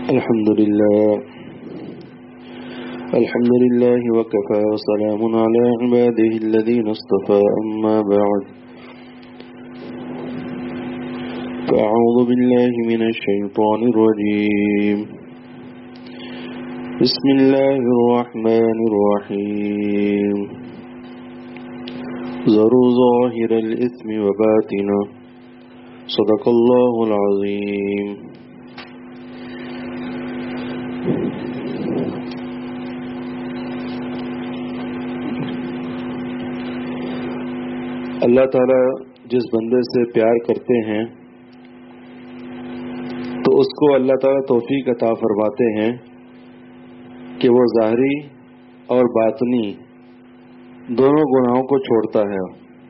الحمد لله وكفى وسلام على عباده الذين اصطفى أما بعد فأعوذ بالله من الشيطان الرجيم بسم الله الرحمن الرحيم ذروا ظاهر الإثم وباطنه صدق الله العظيم. اللہ تعالیٰ جس بندے سے پیار کرتے ہیں تو اس کو اللہ تعالیٰ توفیق عطا فرماتے ہیں کہ وہ ظاہری اور باطنی دونوں گناہوں کو چھوڑتا ہے.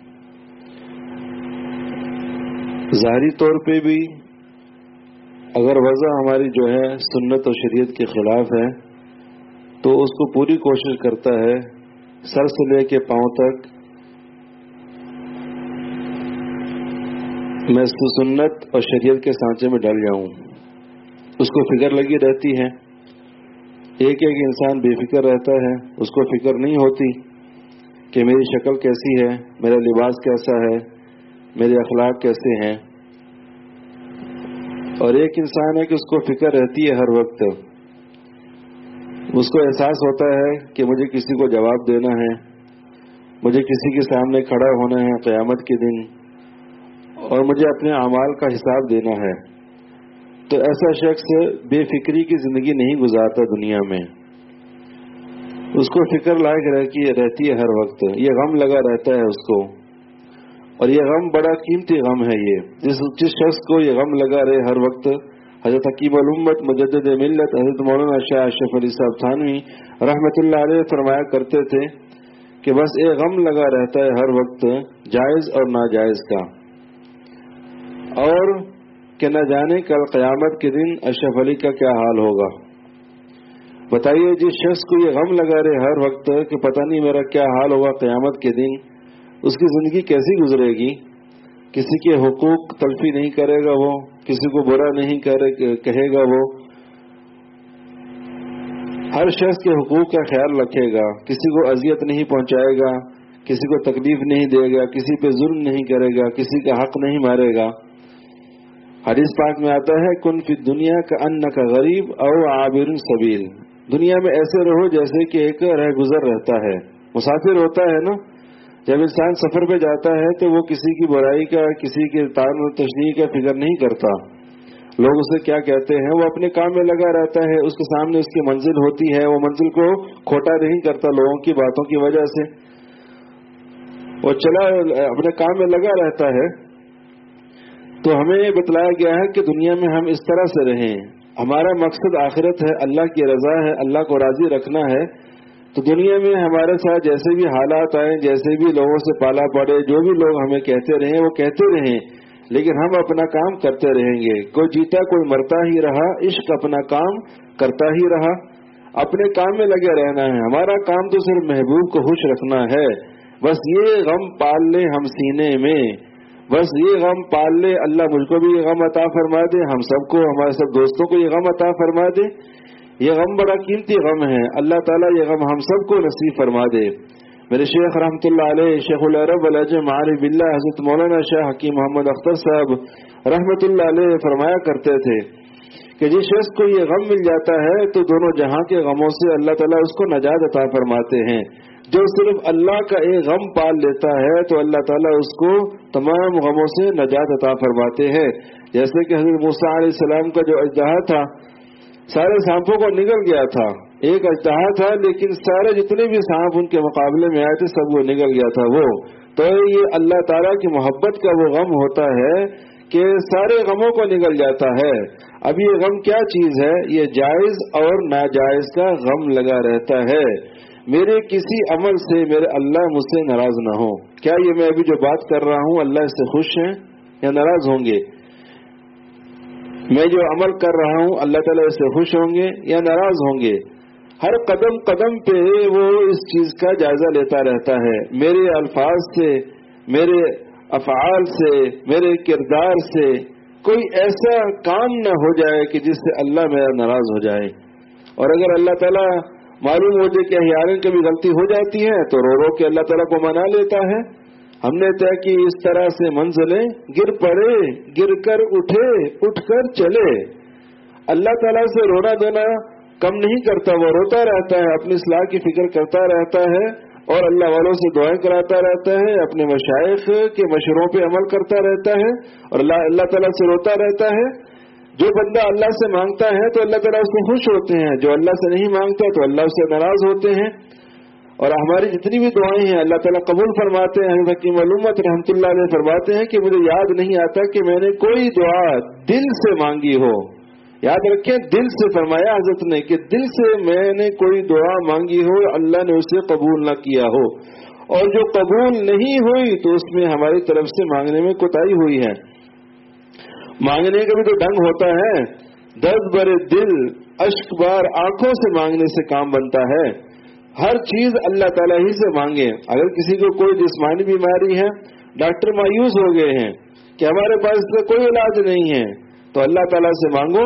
ظاہری طور پہ بھی اگر وضع ہماری جو ہے سنت اور شریعت کے خلاف ہے تو اس کو پوری کوشش کرتا ہے سر سے لے کے پاؤں تک میں سنت اور شریعت کے سانچے میں ڈل جاؤں. اس کو فکر لگی رہتی ہے. ایک انسان بے فکر رہتا ہے, اس کو فکر نہیں ہوتی کہ میری شکل کیسی ہے, میرا لباس کیسا ہے, میرے اخلاق کیسے ہیں. اور ایک انسان ہے کہ اس کو فکر رہتی ہے ہر وقت. اس کو احساس ہوتا ہے کہ مجھے کسی کو جواب دینا ہے, مجھے کسی کے سامنے کھڑا ہونا ہے قیامت کے دن, اور مجھے اپنے اعمال کا حساب دینا ہے. تو ایسا شخص بے فکری کی زندگی نہیں گزارتا دنیا میں. اس کو فکر لائق رہتی ہے ہر وقت. یہ غم لگا رہتا ہے اس کو, اور یہ غم بڑا قیمتی غم ہے. یہ جس شخص کو یہ غم لگا رہے ہر وقت, حضرت حکیم الامت مجدد ملت حضرت مولانا شاہ اشرف علی صاحب تھانوی رحمۃ اللہ علیہ فرمایا کرتے تھے کہ بس ایک غم لگا رہتا ہے ہر وقت جائز اور ناجائز کا, اور کہ نہ جانے کل قیامت کے دن اشرف علی کا کیا حال ہوگا. بتائیے جس شخص کو یہ غم لگا رہے ہر وقت کہ پتہ نہیں میرا کیا حال ہوگا قیامت کے دن, اس کی زندگی کیسی گزرے گی. کسی کے حقوق تلفی نہیں کرے گا وہ, کسی کو برا نہیں کہے گا وہ, ہر شخص کے حقوق کا خیال رکھے گا, کسی کو اذیت نہیں پہنچائے گا, کسی کو تکلیف نہیں دے گا, کسی پہ ظلم نہیں کرے گا, کسی کا حق نہیں مارے گا. حدیث پاک میں آتا ہے کن فی الدنیا کأنک غریب او عابر سبیل. دنیا میں ایسے رہو جیسے کہ ایک رہ گزر رہتا ہے, مسافر ہوتا ہے نا. جب انسان سفر پہ جاتا ہے تو وہ کسی کی برائی کا, کسی کے تعین و تشریح کا فکر نہیں کرتا. لوگ اسے کیا کہتے ہیں, وہ اپنے کام میں لگا رہتا ہے. اس کے سامنے اس کی منزل ہوتی ہے, وہ منزل کو کھوٹا نہیں کرتا لوگوں کی باتوں کی وجہ سے, وہ چلا اپنے کام میں لگا رہتا ہے. تو ہمیں یہ بتلایا گیا ہے کہ دنیا میں ہم اس طرح سے رہیں. ہمارا مقصد آخرت ہے, اللہ کی رضا ہے, اللہ کو راضی رکھنا ہے. تو دنیا میں ہمارے ساتھ جیسے بھی حالات آئیں, جیسے بھی لوگوں سے پالا پڑے, جو بھی لوگ ہمیں کہتے رہیں وہ کہتے رہیں, لیکن ہم اپنا کام کرتے رہیں گے. کوئی جیتا کوئی مرتا ہی رہا, عشق اپنا کام کرتا ہی رہا. اپنے کام میں لگے رہنا ہے. ہمارا کام تو صرف محبوب کو خوش رکھنا ہے. بس یہ غم پال لے ہم سینے میں, بس یہ غم پال لے. اللہ مجھ کو بھی یہ غم عطا فرما دے, ہم سب کو, ہمارے سب دوستوں کو یہ غم عطا فرما دے. یہ غم بڑا قیمتی غم ہے. اللہ تعالیٰ یہ غم ہم سب کو نصیب فرما دے. میرے شیخ رحمۃ اللہ علیہ شیخ العرب العجم عارف باللہ حضرت مولانا شاہ حکیم محمد اختر صاحب رحمۃ اللہ علیہ فرمایا کرتے تھے کہ جس شخص کو یہ غم مل جاتا ہے تو دونوں جہاں کے غموں سے اللہ تعالیٰ اس کو نجات عطا فرماتے ہیں. جو صرف اللہ کا ایک غم پال لیتا ہے تو اللہ تعالیٰ اس کو تمام غموں سے نجات عطا فرماتے ہیں. جیسے کہ حضرت موسیٰ علیہ السلام کا جو اژدہا تھا سارے سانپوں کو نگل گیا تھا. ایک اژدہا تھا لیکن سارے جتنے بھی سانپ ان کے مقابلے میں آئے تھے سب وہ نگل گیا تھا. وہ تو یہ اللہ تعالیٰ کی محبت کا وہ غم ہوتا ہے کہ سارے غموں کو نگل جاتا ہے. اب یہ غم کیا چیز ہے, یہ جائز اور ناجائز کا غم لگا رہتا ہے. میرے کسی عمل سے میرے اللہ مجھ سے ناراض نہ ہو. کیا یہ میں ابھی جو بات کر رہا ہوں اللہ اس سے خوش ہیں یا ناراض ہوں گے؟ میں جو عمل کر رہا ہوں اللہ تعالیٰ اس سے خوش ہوں گے یا ناراض ہوں گے؟ ہر قدم قدم پہ وہ اس چیز کا جائزہ لیتا رہتا ہے. میرے الفاظ سے, میرے افعال سے, میرے کردار سے کوئی ایسا کام نہ ہو جائے کہ جس سے اللہ میرا ناراض ہو جائے. اور اگر اللہ تعالیٰ معلوم ہو جائے کہ احیاناً کبھی غلطی ہو جاتی ہے تو رو رو کے اللہ تعالیٰ کو منا لیتا ہے. ہم نے طے کی اس طرح سے منزلیں، گر پڑے گر کر اٹھے اٹھ کر چلے. اللہ تعالیٰ سے رونا دینا کم نہیں کرتا، وہ روتا رہتا ہے، اپنی اصلاح کی فکر کرتا رہتا ہے اور اللہ والوں سے دعائیں کراتا رہتا ہے، اپنے مشائخ کے مشوروں پہ عمل کرتا رہتا ہے اور اللہ تعالیٰ سے روتا رہتا ہے. جو بندہ اللہ سے مانگتا ہے تو اللہ تعالیٰ اس سے خوش ہوتے ہیں، جو اللہ سے نہیں مانگتا تو اللہ اس سے ناراض ہوتے ہیں. اور ہماری جتنی بھی دعائیں ہیں اللہ تعالیٰ قبول فرماتے ہیں. حضرت حکیم علومت رحمۃ اللہ علیہ فرماتے ہیں کہ مجھے یاد نہیں آتا کہ میں نے کوئی دعا دل سے مانگی ہو. یاد رکھیں، دل سے فرمایا حضرت نے کہ دل سے میں نے کوئی دعا مانگی ہو اللہ نے اسے قبول نہ کیا ہو، اور جو قبول نہیں ہوئی تو اس میں ہماری طرف سے مانگنے میں کوتاہی ہوئی ہے. مانگنے کا بھی تو ڈھنگ ہوتا ہے، درد برے دل اشک بار آنکھوں سے مانگنے سے کام بنتا ہے. ہر چیز اللہ تعالیٰ ہی سے مانگے. اگر کسی کو کوئی جسمانی بیماری ہے، ڈاکٹر مایوس ہو گئے ہیں کہ ہمارے پاس اس کا کوئی علاج نہیں ہے، تو اللہ تعالیٰ سے مانگو،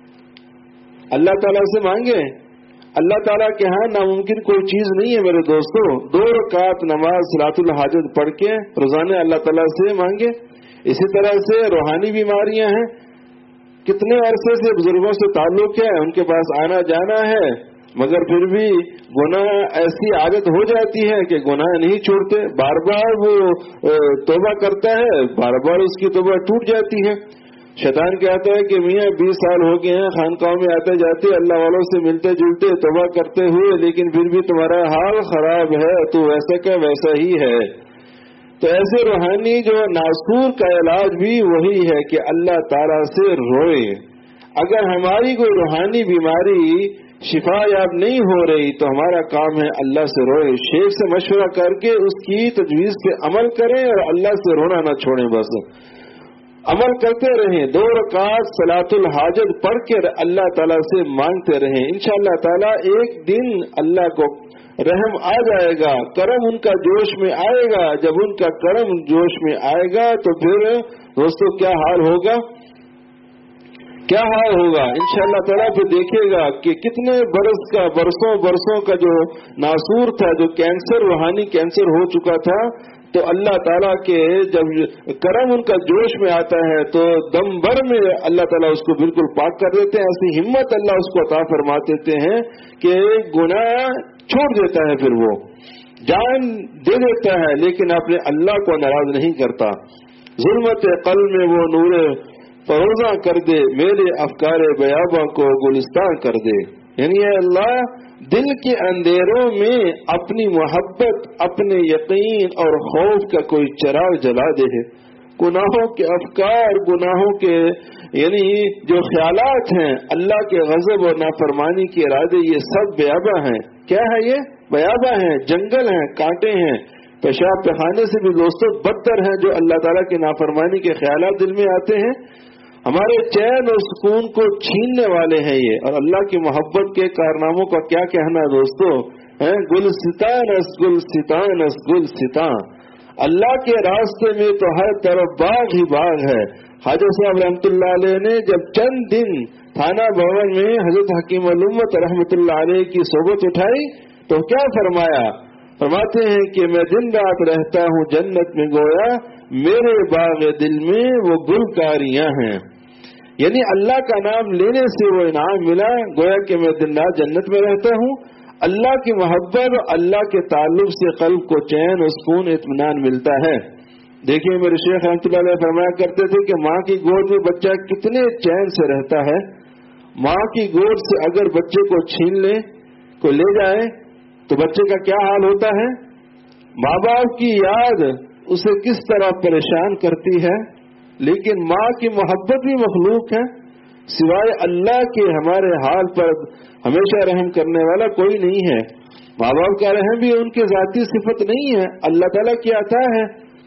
اللہ تعالیٰ سے مانگے. اللہ تعالیٰ کے ہاں ناممکن کوئی چیز نہیں ہے میرے دوستو. 2 رکعت نماز صلاۃ الحاجت پڑھ کے روزانہ اللہ تعالیٰ سے مانگے. اسی طرح سے روحانی بیماریاں ہیں، کتنے عرصے سے بزرگوں سے تعلق ہے، ان کے پاس آنا جانا ہے، مگر پھر بھی گناہ ایسی عادت ہو جاتی ہے کہ گناہ نہیں چھوڑتے. بار بار وہ توبہ کرتا ہے، بار بار اس کی توبہ ٹوٹ جاتی ہے. شیطان کہتا ہے کہ میاں 20 سال ہو گئے ہیں خانقاہوں میں آتے جاتے اللہ والوں سے ملتے جلتے توبہ کرتے ہوئے، لیکن پھر بھی تمہارا حال خراب ہے، تو ویسا کا ویسا ہی ہے. تو ایسے روحانی جو ناسور کا علاج بھی وہی ہے کہ اللہ تعالیٰ سے روئے. اگر ہماری کوئی روحانی بیماری شفا یاب نہیں ہو رہی تو ہمارا کام ہے اللہ سے روئے، شیخ سے مشورہ کر کے اس کی تجویز پہ عمل کریں اور اللہ سے رونا نہ چھوڑیں. بس عمل کرتے رہیں، 2 رکعت صلاۃ الحاجت پڑھ کے اللہ تعالیٰ سے مانگتے رہیں. انشاءاللہ تعالیٰ ایک دن اللہ کو رحم آ جائے گا، کرم ان کا جوش میں آئے گا. جب ان کا کرم جوش میں آئے گا تو پھر دوستو کیا حال ہوگا، کیا حال ہوگا. انشاءاللہ تعالیٰ پھر دیکھے گا کہ کتنے برسوں کا جو ناسور تھا، جو کینسر روحانی کینسر ہو چکا تھا، تو اللہ تعالیٰ کے جب کرم ان کا جوش میں آتا ہے تو دم بھر میں اللہ تعالیٰ اس کو بالکل پاک کر دیتے ہیں. ایسی ہمت اللہ اس کو عطا فرما دیتے ہیں کہ گناہ چھوڑ دیتا ہے، پھر وہ جان دے دیتا ہے لیکن اپنے اللہ کو ناراض نہیں کرتا. ظلمت قلب میں وہ نور فروزاں کر دے، میرے افکار بیاباں کو گلستان کر دے. یعنی اے اللہ دل کے اندھیروں میں اپنی محبت، اپنے یقین اور خوف کا کوئی چراغ جلا دے. گناہوں کے افکار، گناہوں کے یعنی جو خیالات ہیں، اللہ کے غضب اور نافرمانی کے ارادے، یہ سب بیاباں ہیں. کیا ہے یہ؟ بیاباں ہیں، جنگل ہیں، کانٹے ہیں، پیشاب پخانے سے بھی دوستوں بدتر ہیں جو اللہ تعالیٰ کی نافرمانی کے خیالات دل میں آتے ہیں. ہمارے چین اور سکون کو چھیننے والے ہیں یہ. اور اللہ کی محبت کے کارناموں کا کیا کہنا ہے دوستو، گلستان اس گلستان اس گلستان. اللہ کے راستے میں تو ہر طرف باغ ہی باغ ہے. خواجہ صاحب رحمۃ اللہ علیہ نے جب چند دن تھانہ بھون میں حضرت حکیم علومت رحمۃ اللہ علیہ کی صحبت اٹھائی تو کیا فرمایا؟ فرماتے ہیں کہ میں دن رات رہتا ہوں جنت میں، گویا میرے باغ دل میں وہ گلکاریاں ہیں. یعنی اللہ کا نام لینے سے وہ انعام ملا، گویا کہ میں دن رات جنت میں رہتا ہوں. اللہ کی محبت اور اللہ کے تعلق سے قلب کو چین اور سکون اطمینان ملتا ہے. دیکھیے میرے شیخ رحمۃ اللہ علیہ فرمایا کرتے تھے کہ ماں کی گود میں بچہ کتنے چین سے رہتا ہے. ماں کی گود سے اگر بچے کو چھین لے، کو لے جائے تو بچے کا کیا حال ہوتا ہے. ماں باپ کی یاد اسے کس طرح پریشان کرتی ہے. لیکن ماں کی محبت بھی مخلوق ہے، سوائے اللہ کے ہمارے حال پر ہمیشہ رحم کرنے والا کوئی نہیں ہے. ماں باپ کا رحم بھی ان کی ذاتی صفت نہیں ہے، اللہ تعالیٰ کی عطا ہے.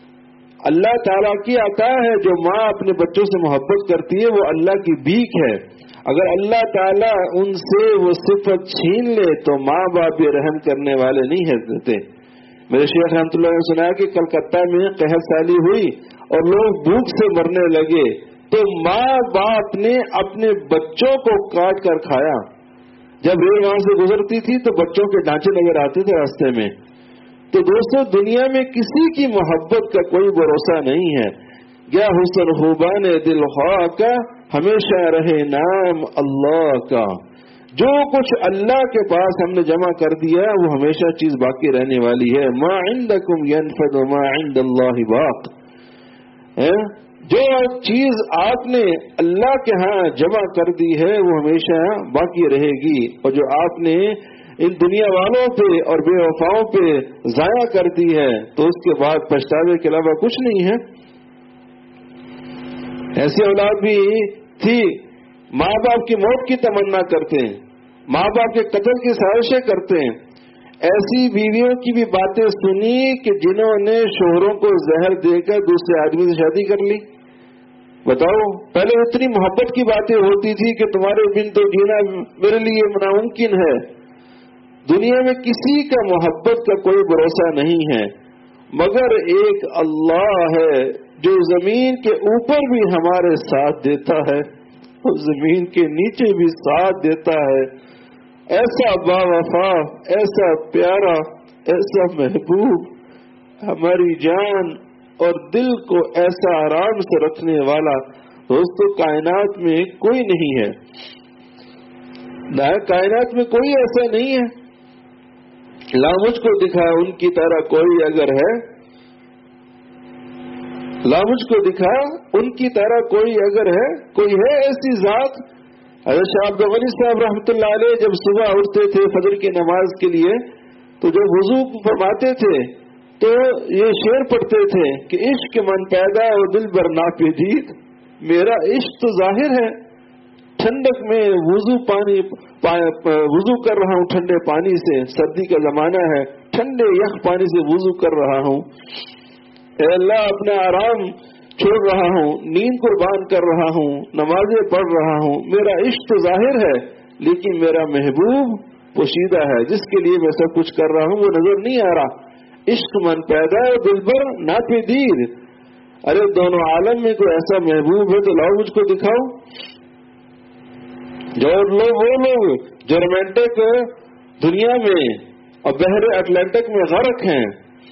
اللہ تعالیٰ کی عطا ہے. جو ماں اپنے بچوں سے محبت کرتی ہے وہ اللہ کی بھیک ہے. اگر اللہ تعالیٰ ان سے وہ صفت چھین لے تو ماں باپ بھی رحم کرنے والے نہیں ہے. میرے شیخ رحمۃ اللہ نے سنایا کہ کلکتہ میں قحط سالی ہوئی اور لوگ بھوک سے مرنے لگے. تو ماں باپ نے اپنے بچوں کو کاٹ کر کھایا. جب ریل وہاں سے گزرتی تھی تو بچوں کے ڈانچے نظر آتے تھے راستے میں. تو دوستو دنیا میں کسی کی محبت کا کوئی بھروسہ نہیں ہے. یا حسن خوبان دل خواہ کا ہمیشہ رہے نام اللہ کا. جو کچھ اللہ کے پاس ہم نے جمع کر دیا وہ ہمیشہ چیز باقی رہنے والی ہے. ما عندکم ینفد وما عند اللہ باق. جو چیز آپ نے اللہ کے ہاں جمع کر دی ہے وہ ہمیشہ باقی رہے گی، اور جو آپ نے ان دنیا والوں پہ اور بے وفاؤں پہ ضائع کر دی ہے تو اس کے بعد پچھتاوے کے علاوہ کچھ نہیں ہے. ایسی اولاد بھی تھی ماں باپ کی موت کی تمنا کرتے ہیں، ماں باپ کے قتل کی سازشیں کرتے ہیں. ایسی بیویوں کی بھی باتیں سنی کہ جنہوں نے شوہروں کو زہر دے کر دوسرے آدمی سے شادی کر لی. بتاؤ، پہلے اتنی محبت کی باتیں ہوتی تھی کہ تمہارے بن تو جینا میرے لیے ناممکن ہے. دنیا میں کسی کا محبت کا کوئی بھروسہ نہیں ہے مگر ایک اللہ ہے جو زمین کے اوپر بھی ہمارے ساتھ دیتا ہے اور زمین کے نیچے بھی ساتھ دیتا ہے. ایسا با وفا، ایسا پیارا، ایسا محبوب، ہماری جان اور دل کو ایسا آرام سے رکھنے والا دوستو کائنات میں کوئی نہیں ہے. کائنات میں کوئی ایسا نہیں ہے. لا مجھ کو دکھا ان کی طرح کوئی اگر ہے، لا مجھ کو دکھا ان کی طرح کوئی اگر ہے، کوئی ہے ایسی ذات. حضرت شاہ عبد الغنی صاحب رحمۃ اللہ علیہ جب صبح اٹھتے تھے فجر کی نماز کے لیے تو جب وضو فرماتے تھے تو یہ شعر پڑھتے تھے کہ عشق من پیدا اور دل بر ناپدید. میرا عشق تو ظاہر ہے، ٹھنڈک میں وضو کر رہا ہوں ٹھنڈے پانی سے، سردی کا زمانہ ہے ٹھنڈے یخ پانی سے وضو کر رہا ہوں. اے اللہ اپنا آرام چھوڑ رہا ہوں، نیند قربان کر رہا ہوں، نمازیں پڑھ رہا ہوں. میرا عشق تو ظاہر ہے لیکن میرا محبوب پوشیدہ ہے، جس کے لیے میں سب کچھ کر رہا ہوں وہ نظر نہیں آ رہا. عشق من پیدا ہے دل بر ناپدید. ارے دونوں عالم میں کوئی ایسا محبوب ہے تو لاؤ مجھ کو دکھاؤ. جو لوگ وہ لوگ جو رومانٹک دنیا میں اور بحر اٹلانٹک میں غرق ہیں،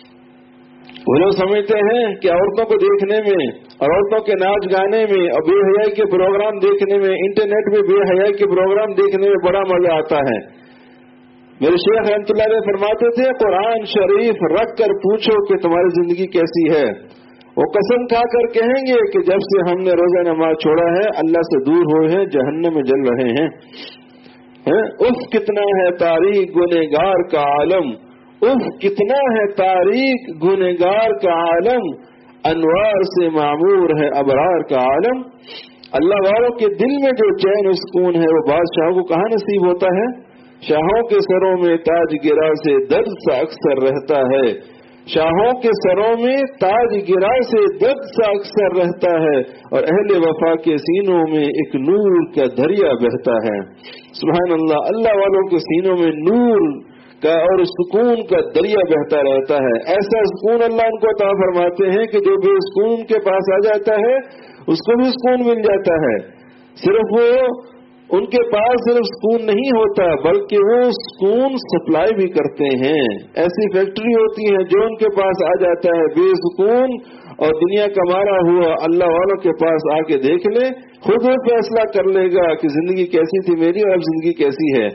وہ لوگ سمجھتے ہیں کہ عورتوں کو دیکھنے میں اور عورتوں کے ناچ گانے میں اور بے حیائی کے پروگرام دیکھنے میں، انٹرنیٹ میں بے حیائی کے پروگرام دیکھنے میں بڑا مزہ آتا ہے. میرے شیخ رحمۃ اللہ علیہ فرماتے تھے قرآن شریف رکھ کر پوچھو کہ تمہاری زندگی کیسی ہے. وہ قسم کھا کر کہیں گے کہ جب سے ہم نے روزہ نماز چھوڑا ہے اللہ سے دور ہوئے ہیں، جہنم میں جل رہے ہیں. اف کتنا ہے تاریخ گنہگار کا عالم، اف کتنا ہے تاریخ گنہگار کا عالم، انوار سے معمور ہے ابرار کا عالم. اللہ والوں کے دل میں جو چین و سکون ہے وہ بادشاہوں کو کہاں نصیب ہوتا ہے. شاہوں کے سروں میں تاج گرا سے درد سا اکثر رہتا ہے، شاہوں کے سروں میں تاج گرا سے درد سا اکثر رہتا ہے، اور اہل وفا کے سینوں میں ایک نور کا دریا بہتا ہے. سبحان اللہ، اللہ والوں کے سینوں میں نور کا اور سکون کا دریا بہتا رہتا ہے. ایسا سکون اللہ ان کو عطا فرماتے ہیں کہ جو بے سکون ان کے پاس آ جاتا ہے اس کو بھی سکون مل جاتا ہے. صرف وہ ان کے پاس صرف سکون نہیں ہوتا بلکہ وہ سکون سپلائی بھی کرتے ہیں. ایسی فیکٹری ہوتی ہیں جو ان کے پاس آ جاتا ہے بے سکون اور دنیا کا مارا ہوا اللہ والوں کے پاس آ کے دیکھ لے، خود وہ فیصلہ کر لے گا کہ زندگی کیسی تھی میری اور اب زندگی کیسی ہے.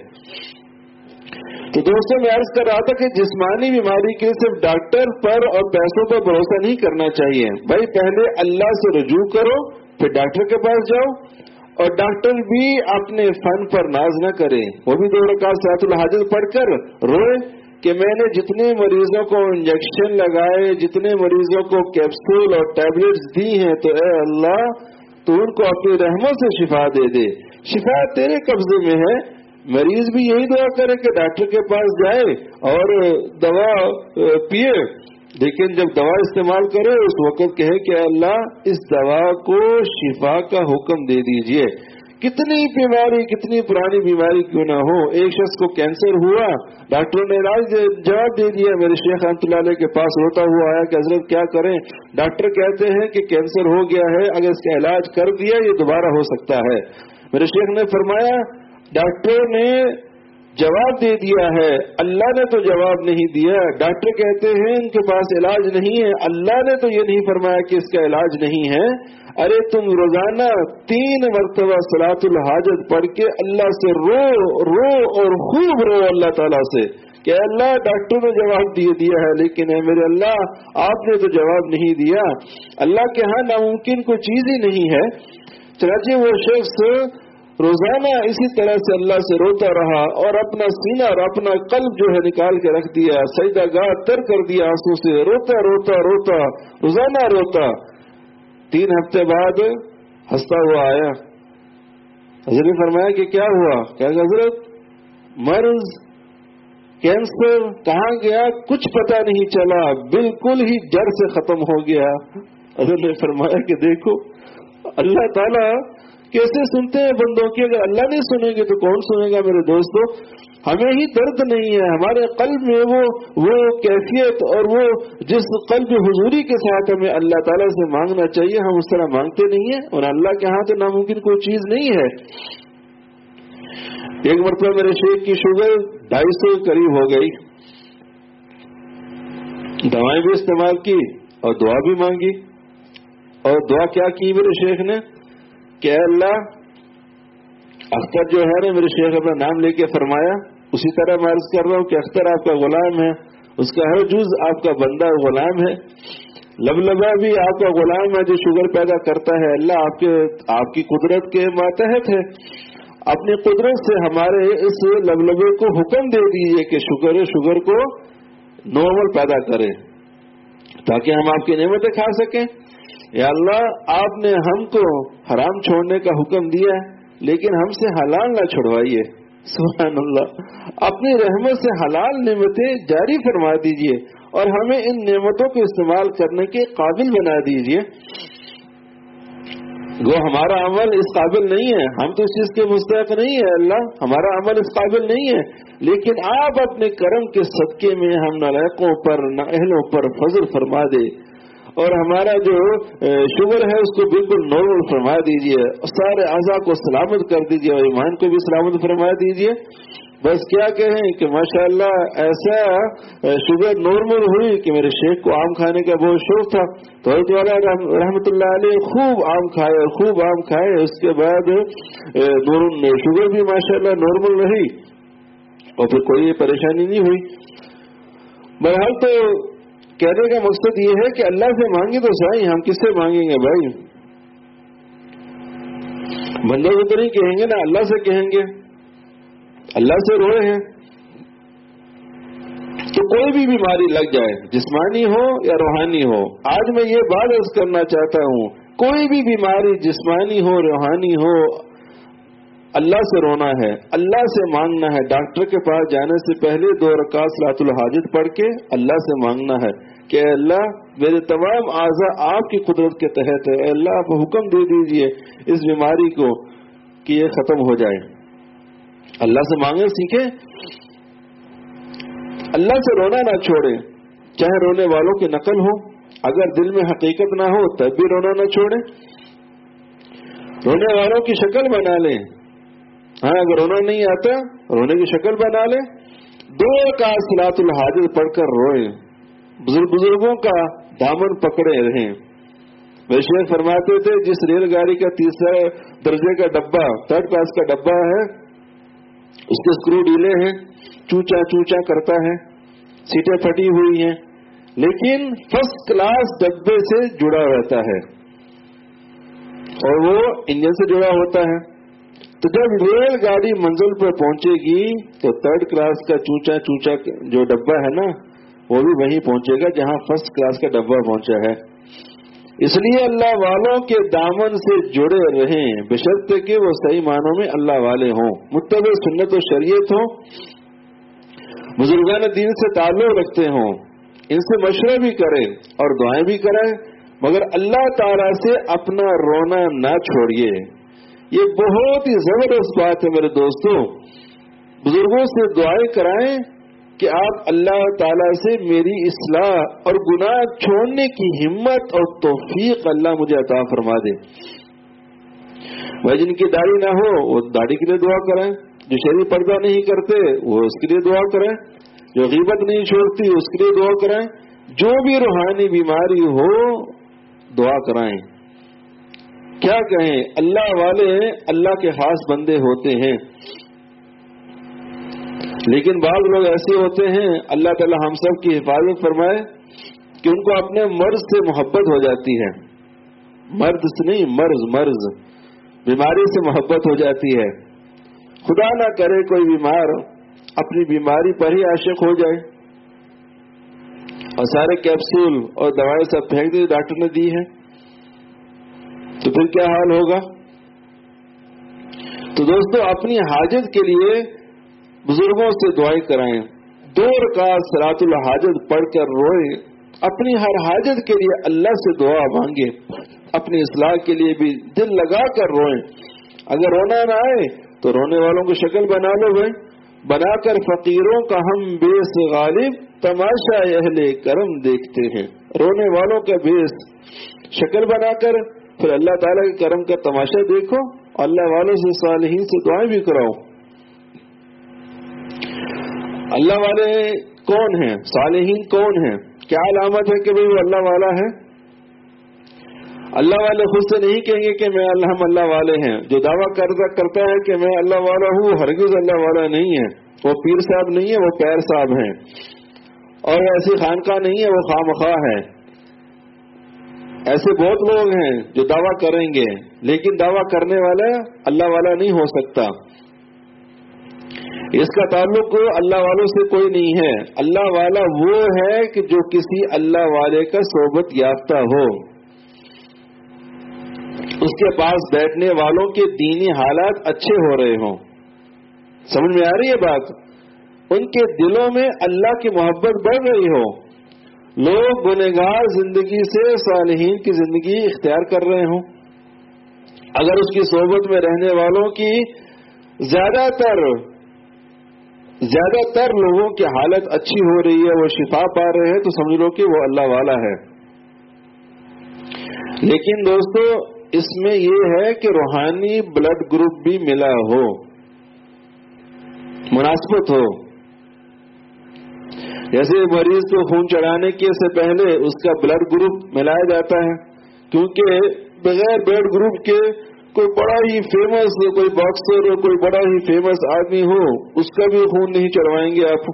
تو دوستوں میں عرض کر رہا تھا کہ جسمانی بیماری کے صرف ڈاکٹر پر اور پیسوں پر بھروسہ نہیں کرنا چاہیے. بھائی پہلے اللہ سے رجوع کرو پھر ڈاکٹر کے پاس جاؤ. اور ڈاکٹر بھی اپنے فن پر ناز نہ کرے، وہ بھی 2 رکعت صلاۃ الحاجت پڑھ کر روئے کہ میں نے جتنے مریضوں کو انجیکشن لگائے، جتنے مریضوں کو کیپسول اور ٹیبلٹس دی ہیں، تو اے اللہ تو ان کو اپنی رحمت سے شفا دے دے. شفا تیرے قبضے میں ہے. مریض بھی یہی دعا کرے کہ ڈاکٹر کے پاس جائے اور دوا پیے، لیکن جب دوا استعمال کرے اس وقت کہے کہ اللہ اس دوا کو شفا کا حکم دے دیجئے، کتنی بیماری، کتنی پرانی بیماری کیوں نہ ہو. ایک شخص کو کینسر ہوا، ڈاکٹروں نے جواب دے دیا. میرے شیخ رحمۃ اللہ علیہ کے پاس روتا ہوا آیا کہ حضرت کیا کریں. ڈاکٹر کہتے ہیں کہ کینسر ہو گیا ہے، اگر اس کا علاج کر دیا یہ دوبارہ ہو سکتا ہے. میرے شیخ نے فرمایا ڈاکٹروں نے جواب دے دیا ہے، اللہ نے تو جواب نہیں دیا. ڈاکٹر کہتے ہیں ان کے پاس علاج نہیں ہے، اللہ نے تو یہ نہیں فرمایا کہ اس کا علاج نہیں ہے. ارے تم روزانہ 3 مرتبہ صلاۃ الحاجت پڑھ کے اللہ سے رو اور خوب رو اللہ تعالیٰ سے کہ اللہ ڈاکٹر نے جواب دیا ہے لیکن اے میرے اللہ آپ نے تو جواب نہیں دیا. اللہ کے ہاں ناممکن کوئی چیز ہی نہیں ہے. چنانچہ وہ شخص روزانہ اسی طرح سے اللہ سے روتا رہا اور اپنا سینہ اور اپنا قلب جو ہے نکال کے رکھ دیا، سجدہ گاہ تر کر دیا آنسو سے، روتا روزانہ روتا. 3 ہفتے بعد ہنستا ہوا آیا. حضرت نے فرمایا کہ کیا ہوا؟ کہ حضرت مرض کینسر کہاں گیا کچھ پتہ نہیں چلا، بالکل ہی جڑ سے ختم ہو گیا. حضرت نے فرمایا کہ دیکھو اللہ تعالیٰ کیسے سنتے ہیں بندوں کی. اگر اللہ نہیں سنے گے تو کون سنے گا میرے دوستو. ہمیں ہی درد نہیں ہے، ہمارے قلب میں وہ کیفیت اور وہ جس قلب حضوری کے ساتھ ہمیں اللہ تعالیٰ سے مانگنا چاہیے ہم اس طرح مانگتے نہیں ہیں. اور اللہ کے ہاں تو ناممکن کوئی چیز نہیں ہے. ایک مرتبہ میرے شیخ کی شوگر 250 کے قریب ہو گئی. دوائیں بھی استعمال کی اور دعا بھی مانگی. اور دعا کیا کی میرے شیخ نے کہ اللہ اختر جو ہے نا، میرے شیخ اپنا نام لے کے فرمایا، اسی طرح میں عرض کر رہا ہوں کہ اختر آپ کا غلام ہے، اس کا ہر جز آپ کا بندہ غلام ہے. لبلبا بھی آپ کا غلام ہے جو شوگر پیدا کرتا ہے. اللہ آپ کی قدرت کے ماتحت ہے. اپنی قدرت سے ہمارے اس لبلبے کو حکم دے دیجیے کہ شوگر کو نارمل پیدا کرے تاکہ ہم آپ کی نعمتیں کھا سکیں. یا اللہ آپ نے ہم کو حرام چھوڑنے کا حکم دیا ہے لیکن ہم سے حلال نہ چھڑوائیے. سبحان اللہ. اپنی رحمت سے حلال نعمتیں جاری فرما دیجیے اور ہمیں ان نعمتوں کو استعمال کرنے کے قابل بنا دیجیے. وہ ہمارا عمل اس قابل نہیں ہے، ہم تو اس چیز کے مستحق نہیں ہے. اللہ ہمارا عمل اس قابل نہیں ہے لیکن آپ اپنے کرم کے صدقے میں ہم نالائقوں پر نااہلوں پر فضل فرما دے اور ہمارا جو شوگر ہے اس کو بالکل نارمل فرما دیجیے. سارے اعضاء کو سلامت کر دیجیے اور ایمان کو بھی سلامت فرما دیجیے. بس کیا کہیں کہ ماشاءاللہ ایسا شوگر نارمل ہوئی کہ میرے شیخ کو آم کھانے کا بہت شوق تھا تو حضرت والا رحمۃ اللہ علیہ خوب آم کھائے اور خوب آم کھائے. اس کے بعد شوگر بھی ماشاءاللہ نارمل رہی اور پھر کوئی پریشانی نہیں ہوئی. بہرحال تو کہنے کا مقصد یہ ہے کہ اللہ سے مانگے تو صحیح، ہم کس سے مانگیں گے بھائی؟ بندوں سے تو نہیں کہیں گے نا، اللہ سے کہیں گے. اللہ سے روئے ہیں تو کوئی بھی بیماری لگ جائے، جسمانی ہو یا روحانی ہو. آج میں یہ بات عرض کرنا چاہتا ہوں، کوئی بھی بیماری جسمانی ہو روحانی ہو اللہ سے رونا ہے، اللہ سے مانگنا ہے. ڈاکٹر کے پاس جانے سے پہلے 2 رکعت صلاۃ الحاجت پڑھ کے اللہ سے مانگنا ہے کہ اے اللہ میرے تمام اعضاء آپ کی قدرت کے تحت ہے. اے اللہ آپ حکم دے دیجئے اس بیماری کو کہ یہ ختم ہو جائے. اللہ سے مانگے سیکھیں، اللہ سے رونا نہ چھوڑیں. چاہے رونے والوں کی نقل ہو، اگر دل میں حقیقت نہ ہو تب بھی رونا نہ چھوڑیں. رونے والوں کی شکل بنا لیں. ہاں اگر رونا نہیں آتا رونے کی شکل بنا لیں. 2 رکعت صلاۃ الحاجت پڑھ کر روئیں. بزرگوں کا دامن پکڑے رہیں. میرے شیخ فرماتے تھے جس ریل گاڑی کا 3 درجے کا ڈبہ 3rd کلاس کا ڈبہ ہے اس کے اسکرو ڈھیلے ہیں، چوچا چوچا کرتا ہے، سیٹیں پھٹی ہوئی ہیں لیکن 1st کلاس ڈبے سے جڑا رہتا ہے اور وہ انجن سے جڑا ہوتا ہے. تو جب ریل گاڑی منزل پر پہنچے گی تو 3rd کلاس کا چوچا چوچا جو ڈبہ ہے نا وہ بھی وہیں پہنچے گا جہاں 1st کلاس کا ڈبہ پہنچا ہے. اس لیے اللہ والوں کے دامن سے جڑے رہیں بشرطے کہ وہ صحیح معنوں میں اللہ والے ہوں، متبع سنت و شریعت ہوں، بزرگان دین سے تعلق رکھتے ہوں، ان سے مشورہ بھی کریں اور دعائیں بھی کریں، مگر اللہ تعالیٰ سے اپنا رونا نہ چھوڑیے. یہ بہت ہی زبردست بات ہے میرے دوستوں. بزرگوں سے دعائیں کرائیں کہ آپ اللہ تعالیٰ سے میری اصلاح اور گناہ چھوڑنے کی ہمت اور توفیق اللہ مجھے عطا فرما دے. وہ جن کی داڑھی نہ ہو وہ داڑھی کے لیے دعا کریں، جو شرعی پردہ نہیں کرتے وہ اس کے لیے دعا کریں، جو غیبت نہیں چھوڑتی اس کے لیے دعا کریں، جو بھی روحانی بیماری ہو دعا کرائیں. کیا کہیں، اللہ والے اللہ کے خاص بندے ہوتے ہیں، لیکن بعض لوگ ایسے ہوتے ہیں اللہ تعالی ہم سب کی حفاظت فرمائے کہ ان کو اپنے مرض سے محبت ہو جاتی ہے. مرض سے نہیں، مرض بیماری سے محبت ہو جاتی ہے. خدا نہ کرے کوئی بیمار اپنی بیماری پر ہی عاشق ہو جائے اور سارے کیپسول اور دوائیں سب پھینک دی ڈاکٹر نے دی ہے، تو پھر کیا حال ہوگا؟ تو دوستو اپنی حاجت کے لیے بزرگوں سے دعائیں کرائیں. 2 رکعت صلاۃ الحاجت پڑھ کر روئے، اپنی ہر حاجت کے لیے اللہ سے دعا مانگے، اپنی اصلاح کے لیے بھی دل لگا کر روئیں. اگر رونا نہ آئے تو رونے والوں کی شکل بنا لو بھائی، بنا کر فقیروں کا ہم بیس غالب تماشا اہل کرم دیکھتے ہیں. رونے والوں کا بیس شکل بنا کر پھر اللہ تعالیٰ کے کرم کا تماشا دیکھو، اللہ والوں سے صالحین سے دعائیں بھی کراؤ. اللہ والے کون ہیں؟ صالحین کون ہیں؟ کیا علامت ہے کہ بھئی وہ اللہ والا ہے؟ اللہ والے خود سے نہیں کہیں گے کہ ہم اللہ والے ہیں. جو دعویٰ کرتا ہے کہ میں اللہ والا ہوں، ہرگز اللہ والا نہیں ہے. وہ پیر صاحب نہیں ہے، وہ پیر صاحب ہیں. اور ایسی خانقاہ نہیں ہے، وہ خامخواہ ہے. ایسے بہت لوگ ہیں جو دعویٰ کریں گے، لیکن دعویٰ کرنے والا اللہ والا نہیں ہو سکتا. اس کا تعلق اللہ والوں سے کوئی نہیں ہے. اللہ والا وہ ہے کہ جو کسی اللہ والے کا صحبت یافتہ ہو، اس کے پاس بیٹھنے والوں کے دینی حالات اچھے ہو رہے ہوں. سمجھ میں آ رہی ہے بات؟ ان کے دلوں میں اللہ کی محبت بڑھ رہی ہو، لوگ گنہگار زندگی سے صالحین کی زندگی اختیار کر رہے ہوں. اگر اس کی صحبت میں رہنے والوں کی زیادہ تر لوگوں کی حالت اچھی ہو رہی ہے، وہ شفا پا رہے ہیں، تو سمجھ لو کہ وہ اللہ والا ہے. لیکن دوستو اس میں یہ ہے کہ روحانی بلڈ گروپ بھی ملا ہو، مناسبت ہو. جیسے مریض کو خون چڑھانے کے سے پہلے اس کا بلڈ گروپ ملایا جاتا ہے، کیونکہ بغیر بلڈ گروپ کے کوئی بڑا ہی فیمس کوئی باکسر اور کوئی بڑا ہی فیمس آدمی ہو، اس کا بھی خون نہیں چڑھوائیں گے آپ.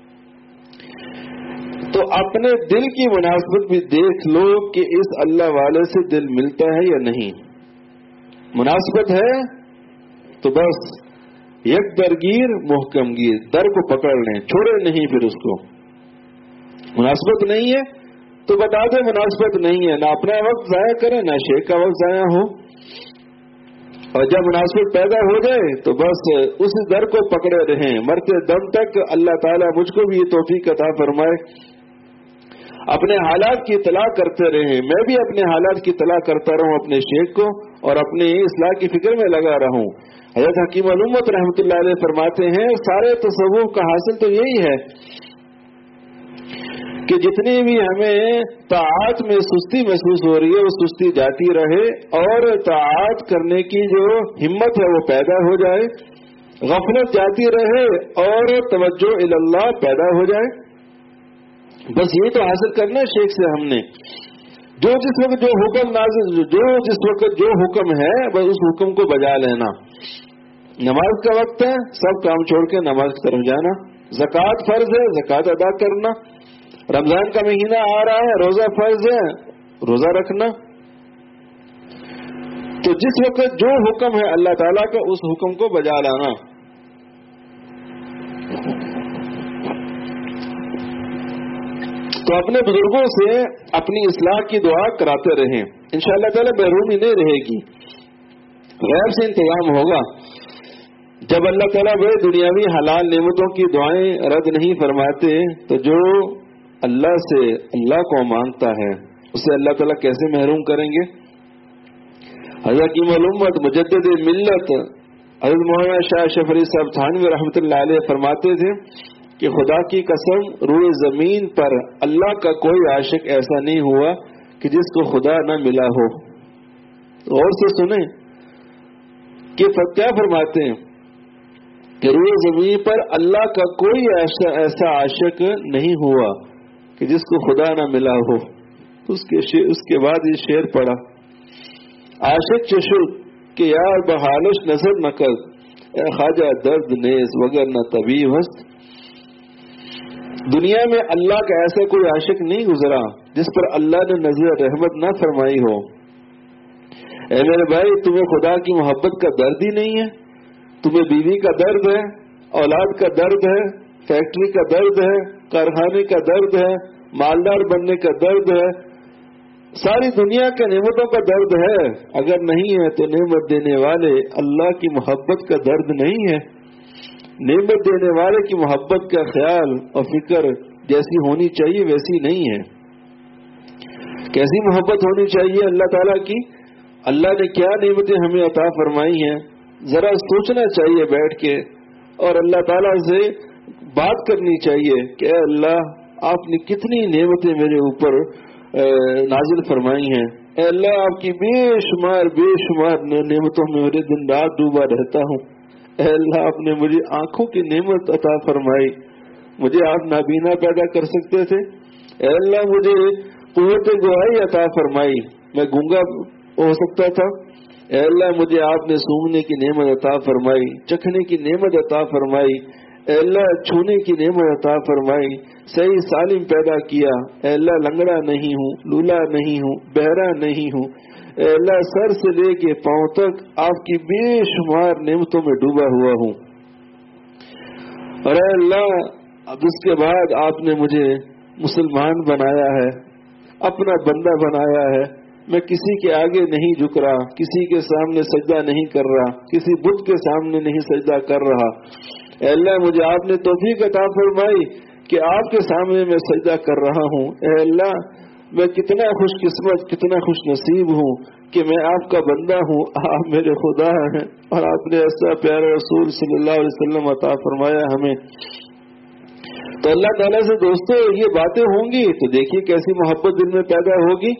تو اپنے دل کی مناسبت بھی دیکھ لو کہ اس اللہ والے سے دل ملتا ہے یا نہیں. مناسبت ہے تو بس یک درگیر محکم گیر، در کو پکڑ لیں، چھوڑے نہیں پھر اس کو. مناسبت نہیں ہے تو بتا دیں مناسبت نہیں ہے، نہ اپنا وقت ضائع کریں نہ شیخ کا وقت ضائع ہو. اور جب مناسبت پیدا ہو جائے تو بس اس در کو پکڑے رہیں مرتے دم تک. اللہ تعالیٰ مجھ کو بھی یہ توفیق عطا فرمائے. اپنے حالات کی اطلاع کرتے رہیں، میں بھی اپنے حالات کی اطلاع کرتا رہوں اپنے شیخ کو، اور اپنی اصلاح کی فکر میں لگا رہوں. حضرت حکیم الامت رحمۃ اللہ علیہ فرماتے ہیں سارے تصوف کا حاصل تو یہی ہے کہ جتنی بھی ہمیں طاعات میں سستی محسوس ہو رہی ہے وہ سستی جاتی رہے، اور طاعات کرنے کی جو ہمت ہے وہ پیدا ہو جائے، غفلت جاتی رہے اور توجہ اللہ پیدا ہو جائے. بس یہ تو حاصل کرنا شیخ سے ہم نے. جو جس وقت جو حکم نازل، جس وقت جو حکم ہے بس اس حکم کو بجا لینا. نماز کا وقت ہے، سب کام چھوڑ کے نماز کی طرف جانا. زکوٰۃ فرض ہے، زکوٰۃ ادا کرنا. رمضان کا مہینہ آ رہا ہے، روزہ فرض ہے، روزہ رکھنا. تو جس وقت جو حکم ہے اللہ تعالیٰ کا اس حکم کو بجا لانا. تو اپنے بزرگوں سے اپنی اصلاح کی دعا کراتے رہیں، انشاءاللہ تعالیٰ محرومی نہیں رہے گی، غیر سے انتظام ہوگا. جب اللہ تعالیٰ وہ دنیاوی حلال نعمتوں کی دعائیں رد نہیں فرماتے تو جو اللہ سے اللہ کو مانگتا ہے اسے اللہ تعالیٰ کیسے محروم کریں گے؟ حضرت کی معلومت مجدد ملت حضرت مولانا شاہ شفری صاحب تھانوی رحمۃ اللہ علیہ فرماتے تھے کہ خدا کی قسم روئے زمین پر اللہ کا کوئی عاشق ایسا نہیں ہوا کہ جس کو خدا نہ ملا ہو. اور سے سنیں کہ کیا فرماتے ہیں کہ روئے زمین پر اللہ کا کوئی ایسا عاشق نہیں ہوا کہ جس کو خدا نہ ملا ہو. اس کے بعد یہ شعر پڑھا، عاشق چشل کہ یار بحالش نظر نہ کر، اے خواجہ درد نیز وگر نہ طبیب ہست. دنیا میں اللہ کا ایسا کوئی عاشق نہیں گزرا جس پر اللہ نے نظر رحمت نہ فرمائی ہو. اے میرے بھائی، تمہیں خدا کی محبت کا درد ہی نہیں ہے؟ تمہیں بیوی کا درد ہے، اولاد کا درد ہے، فیکٹری کا درد ہے، کارخانے کا درد ہے، مالدار بننے کا درد ہے، ساری دنیا کے نعمتوں کا درد ہے. اگر نہیں ہے تو نعمت دینے والے اللہ کی محبت کا درد نہیں ہے. نعمت دینے والے کی محبت کا خیال اور فکر جیسی ہونی چاہیے ویسی نہیں ہے. کیسی محبت ہونی چاہیے اللہ تعالیٰ کی؟ اللہ نے کیا نعمتیں ہمیں عطا فرمائی ہیں، ذرا سوچنا چاہیے بیٹھ کے، اور اللہ تعالیٰ سے بات کرنی چاہیے کہ اے اللہ، آپ نے کتنی نعمتیں میرے اوپر نازل فرمائی ہیں. اے اللہ، آپ کی بے شمار نعمتوں میں میرے دن رات ڈوبا رہتا ہوں. اے اللہ، آپ نے مجھے آنکھوں کی نعمت عطا فرمائی، مجھے آپ نابینا پیدا کر سکتے تھے. اے اللہ، مجھے قوت گواہی عطا فرمائی، میں گونگا ہو سکتا تھا. اے اللہ، مجھے آپ نے سونگنے کی نعمت عطا فرمائی، چکھنے کی نعمت عطا فرمائی. اے اللہ، چھونے کی نعمت عطا فرمائی، صحیح سالم پیدا کیا. اے اللہ، لنگڑا نہیں ہوں، لولا نہیں ہوں، بہرا نہیں ہوں. اے اللہ، سر سے لے کے پاؤں تک آپ کی بے شمار نعمتوں میں ڈوبا ہوا ہوں. اور اے اللہ، اب اس کے بعد آپ نے مجھے مسلمان بنایا ہے، اپنا بندہ بنایا ہے. میں کسی کے آگے نہیں جھک رہا، کسی کے سامنے سجدہ نہیں کر رہا، کسی بت کے سامنے نہیں سجدہ کر رہا. اے اللہ، مجھے آپ نے توفیق عطا فرمائی کہ آپ کے سامنے میں سجدہ کر رہا ہوں. اے اللہ، میں کتنا خوش قسمت، کتنا خوش نصیب ہوں کہ میں آپ کا بندہ ہوں، آپ میرے خدا ہیں، اور آپ نے ایسا پیارا رسول صلی اللہ علیہ وسلم عطا فرمایا ہمیں. تو اللہ تعالیٰ سے دوستو یہ باتیں ہوں گی تو دیکھیے کیسی محبت دل میں پیدا ہوگی.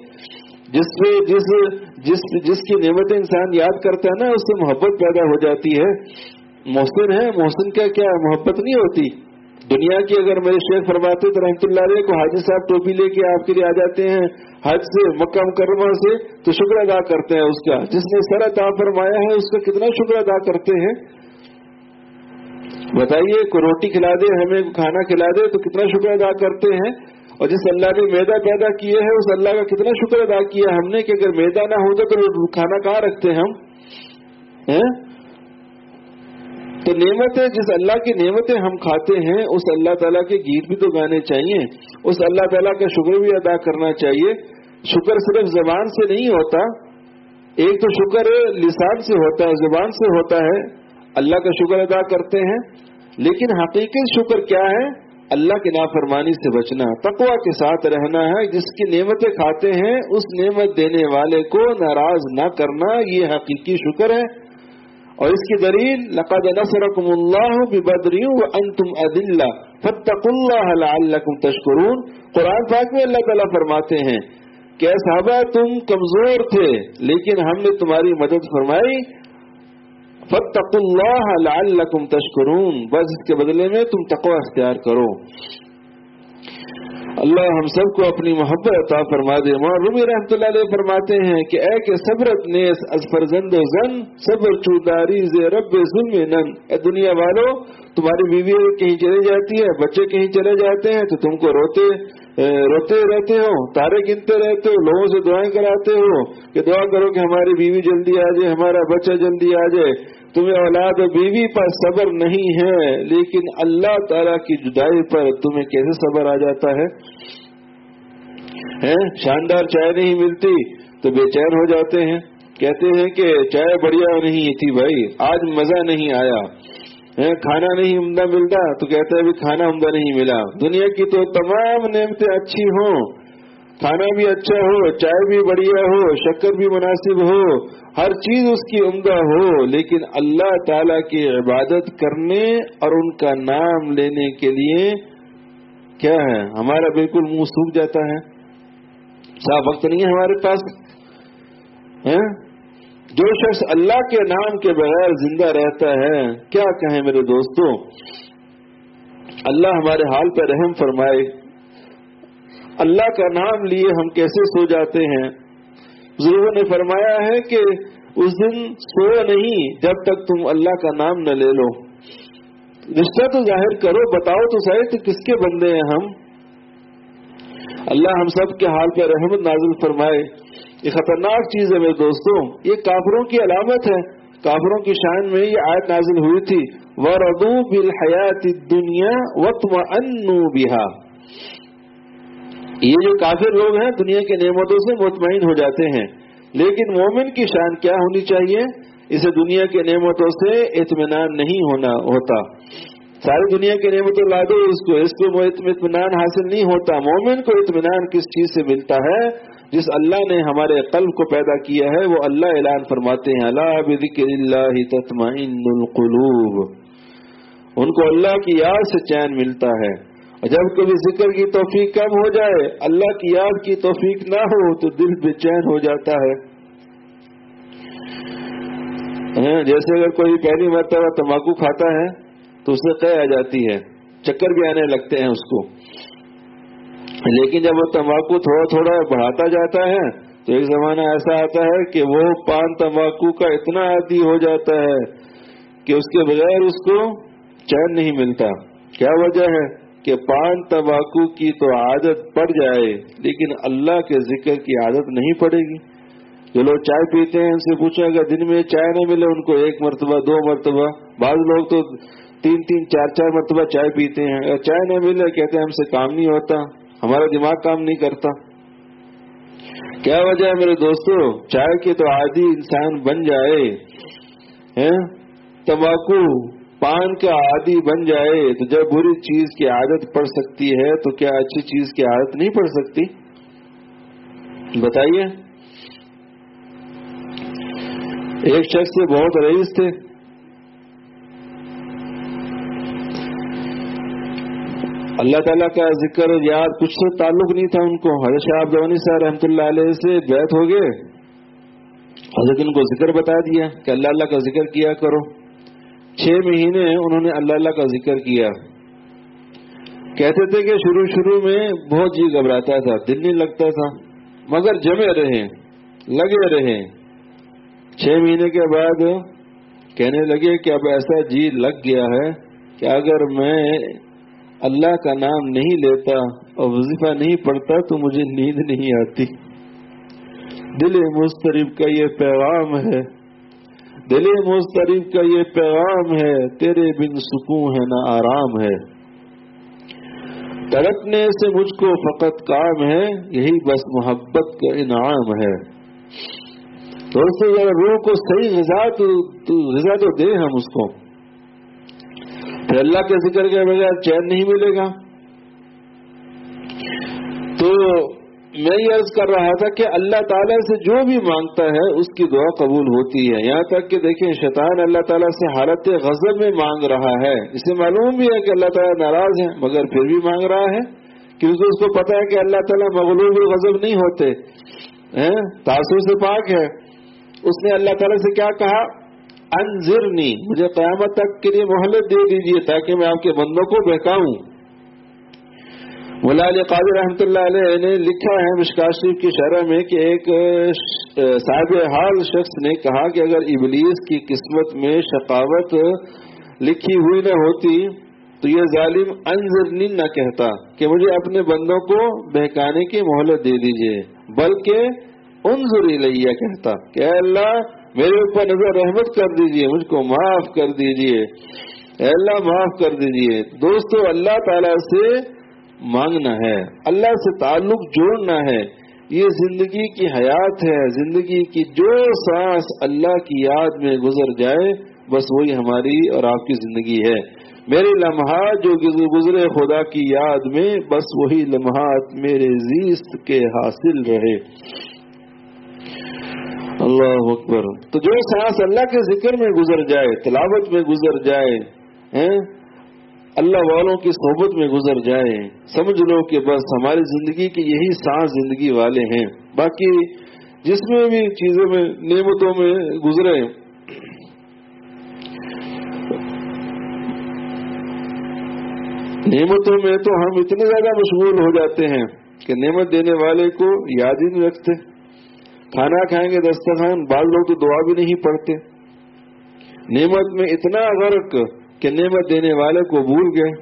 جس کی نعمتیں انسان یاد کرتا ہے نا، اس سے محبت پیدا ہو جاتی ہے. محسن ہے، محسن کا کیا محبت نہیں ہوتی دنیا کی. اگر میرے شیخ فرماتے تو رحمۃ اللہ علیہ کو حاجی صاحب ٹوپی لے کے آپ کے لیے آ جاتے ہیں حج سے، مکہ مکرمہ سے، تو شکر ادا کرتے ہیں اس کا. جس نے سر عطا فرمایا ہے اس کا کتنا شکر ادا کرتے ہیں. بتائیے، کوئی روٹی کھلا دے، ہمیں کھانا کھلا دے تو کتنا شکر ادا کرتے ہیں. اور جس اللہ نے میدا پیدا کیے ہے اس اللہ کا کتنا شکر ادا کیا ہم نے کہ اگر میدا نہ ہوتا تو کھانا کہاں رکھتے ہم. تو نعمتیں، جس اللہ کی نعمتیں ہم کھاتے ہیں اس اللہ تعالیٰ کے گیت بھی تو گانے چاہیے، اس اللہ تعالیٰ کا شکر بھی ادا کرنا چاہیے. شکر صرف زبان سے نہیں ہوتا، ایک تو شکر لسان سے ہوتا ہے، زبان سے ہوتا ہے، اللہ کا شکر ادا کرتے ہیں. لیکن حقیقی شکر کیا ہے؟ اللہ کی نافرمانی سے بچنا، تقوی کے ساتھ رہنا ہے. جس کی نعمتیں کھاتے ہیں اس نعمت دینے والے کو ناراض نہ کرنا، یہ حقیقی شکر ہے. اور اس کی دلیل لقد نصرکم اللہ ببدر وانتم اذلہ فاتقوا اللہ لعلکم تشکرون. قرآن پاک میں اللہ تعالیٰ فرماتے ہیں کہ اے صحابہ، تم کمزور تھے لیکن ہم نے تمہاری مدد فرمائی. فاتقوا اللہ لعلکم تشکرون، بس اس کے بدلے میں تم تقوی اختیار کرو. اللہ ہم سب کو اپنی محبت عطا فرما دے. مولانا رومی رحمۃ اللہ علیہ فرماتے ہیں کہ اے کہ صبرت نیس از فرزند و زن صبر چوداری ز رب ظلم نن. اے دنیا والو، تمہاری بیوی کہیں چلی جاتی ہے، بچے کہیں چلے جاتے ہیں تو تم کو روتے رہتے ہو، تارے گنتے رہتے ہو، لوگوں سے دعائیں کراتے ہو کہ دعا کرو کہ ہماری بیوی جلدی آ جائے، ہمارا بچہ جلدی آ جائے. تمہیں اولاد و بیوی پر صبر نہیں ہے، لیکن اللہ تعالیٰ کی جدائی پر تمہیں کیسے صبر آ جاتا ہے؟ شاندار چائے نہیں ملتی تو بے چین ہو جاتے ہیں، کہتے ہیں کہ چائے بڑھیا نہیں تھی بھائی، آج مزہ نہیں آیا. کھانا نہیں عمدہ ملتا تو کہتے ہیں کھانا عمدہ نہیں ملا. دنیا کی تو تمام نعمتیں اچھی ہوں، کھانا بھی اچھا ہو، چائے بھی بڑھیا ہو، شکر بھی مناسب ہو، ہر چیز اس کی عمدہ ہو، لیکن اللہ تعالی کی عبادت کرنے اور ان کا نام لینے کے لیے کیا ہے، ہمارا بالکل منہ سوکھ جاتا ہے، صاف وقت نہیں ہے ہمارے پاس. جو شخص اللہ کے نام کے بغیر زندہ رہتا ہے، کیا کہیں میرے دوستوں. اللہ ہمارے حال پہ رحم فرمائے. اللہ کا نام لیے ہم کیسے سو جاتے ہیں. بزرگوں نے فرمایا ہے کہ اس دن سو نہیں جب تک تم اللہ کا نام نہ لے لو. رشتہ تو ظاہر کرو، بتاؤ تو صحیح تو کس کے بندے ہیں ہم. اللہ ہم سب کے حال پہ رحمت نازل فرمائے. یہ خطرناک چیز ہے میرے دوستوں، یہ کافروں کی علامت ہے. کافروں کی شان میں یہ آیت نازل ہوئی تھی، وَرَضُوا بِالْحَيَاةِ الدُّنْيَا وَاطْمَأَنُّوا بِهَا. یہ جو کافر لوگ ہیں دنیا کی نعمتوں سے مطمئن ہو جاتے ہیں، لیکن مومن کی شان کیا ہونی چاہیے؟ اسے دنیا کی نعمتوں سے اطمینان نہیں ہوتا. ساری دنیا کی نعمتوں لا دو اس کو اطمینان حاصل نہیں ہوتا. مومن کو اطمینان کس چیز سے ملتا ہے؟ جس اللہ نے ہمارے قلب کو پیدا کیا ہے. وہ اللہ اعلان فرماتے ہیں، الا بذکر اللہ تطمئن القلوب. ان کو اللہ کی یاد سے چین ملتا ہے. اور جب کبھی ذکر کی توفیق کم ہو جائے، اللہ کی یاد کی توفیق نہ ہو تو دل بے چین ہو جاتا ہے. جیسے اگر کوئی پہلی مرتبہ تمباکو کھاتا ہے تو اسے قے آ جاتی ہے، چکر بھی آنے لگتے ہیں اس کو. لیکن جب وہ تمباکو تھوڑا تھوڑا بڑھاتا جاتا ہے تو ایک زمانہ ایسا آتا ہے کہ وہ پان تمباکو کا اتنا عادی ہو جاتا ہے کہ اس کے بغیر اس کو چین نہیں ملتا. کیا وجہ ہے؟ کہ پان تمباکو کی تو عادت پڑ جائے لیکن اللہ کے ذکر کی عادت نہیں پڑے گی. جو لوگ چائے پیتے ہیں ان سے پوچھیں اگر دن میں چائے نہ ملے ان کو 1 مرتبہ 2 مرتبہ، بعض لوگ تو 3 4 مرتبہ چائے پیتے ہیں. اگر چائے نہ ملے کہتے ہیں ہم سے کام نہیں ہوتا، ہمارا دماغ کام نہیں کرتا. کیا وجہ ہے میرے دوستو؟ چائے کے تو عادی انسان بن جائے، تمباکو پان کا عادی بن جائے تو جب بری چیز کی عادت پڑ سکتی ہے تو کیا اچھی چیز کی عادت نہیں پڑ سکتی؟ بتائیے. ایک شخص سے بہت رئیس تھے، اللہ تعالیٰ کا ذکر یاد کچھ سے تعلق نہیں تھا ان کو. حضرت شاہ عبدالغنی صاحب رحمۃ اللہ علیہ سے بیعت ہو گئے. حضرت ان کو ذکر بتا دیا کہ اللہ اللہ کا ذکر کیا کرو. 6 مہینے انہوں نے اللہ اللہ کا ذکر کیا. کہتے تھے کہ شروع میں بہت جی گھبراتا تھا، دل نہیں لگتا تھا، مگر جمے رہے، لگے رہے. 6 مہینے کے بعد کہنے لگے کہ اب ایسا جی لگ گیا ہے کہ اگر میں اللہ کا نام نہیں لیتا اور وظیفہ نہیں پڑھتا تو مجھے نیند نہیں آتی. دل مضطرب کا یہ پیغام ہے، دل مضطرب کا یہ پیغام ہے، تیرے بن سکون ہے نہ آرام ہے. تڑپنے سے مجھ کو فقط کام ہے، یہی بس محبت کا انعام ہے. دوستو ذرا روح کو صحیح غذا تو دے ہم اس کو. پھر اللہ کے ذکر کے بغیر چین نہیں ملے گا. تو میں یہ عرض کر رہا تھا کہ اللہ تعالیٰ سے جو بھی مانگتا ہے اس کی دعا قبول ہوتی ہے. یہاں تک کہ دیکھیں شیطان اللہ تعالیٰ سے حالت غضب میں مانگ رہا ہے. اسے معلوم بھی ہے کہ اللہ تعالیٰ ناراض ہے مگر پھر بھی مانگ رہا ہے کیونکہ اس کو پتا ہے کہ اللہ تعالیٰ مغلوب غضب نہیں ہوتے، تعصب سے پاک ہے. اس نے اللہ تعالیٰ سے کیا کہا؟ انذرنی، مجھے قیامت تک کے لیے مہلت دے دیجیے تاکہ میں آپ کے بندوں کو بہکاؤں. مولا علی قادری رحمۃ اللہ علیہ نے لکھا ہے مشکوٰۃ شریف کی شرح میں کہ ایک صاحب حال شخص نے کہا کہ اگر ابلیس کی قسمت میں شقاوت لکھی ہوئی نہ ہوتی تو یہ ظالم انذرنی نہ کہتا کہ مجھے اپنے بندوں کو بہکانے کی مہلت دے دیجیے، بلکہ انظر الیہ کہتا کہ اے اللہ میرے اوپر نظر رحمت کر دیجیے، مجھ کو معاف کر دیجیے، اے اللہ معاف کر دیجیے. دوستو اللہ تعالیٰ سے مانگنا ہے، اللہ سے تعلق جوڑنا ہے. یہ زندگی کی حیات ہے. زندگی کی جو سانس اللہ کی یاد میں گزر جائے بس وہی ہماری اور آپ کی زندگی ہے. میرے لمحات جو گزرے خدا کی یاد میں بس وہی لمحات میرے زیست کے حاصل رہے. اللہ اکبر. تو جو سانس اللہ کے ذکر میں گزر جائے, تلاوت میں گزر جائے, اللہ والوں کی صحبت میں گزر جائے, سمجھ لو کہ بس ہماری زندگی کی یہی سانس زندگی والے ہیں. باقی جس میں بھی چیزوں میں نعمتوں میں گزرے, نعمتوں میں تو ہم اتنے زیادہ مشغول ہو جاتے ہیں کہ نعمت دینے والے کو یاد ہی نہیں رکھتے. کھانا کھائیں گے دسترخوان, بعض لوگ تو دعا بھی نہیں پڑھتے. نعمت میں اتنا غرق کہ نعمت دینے والے کو بھول گئے.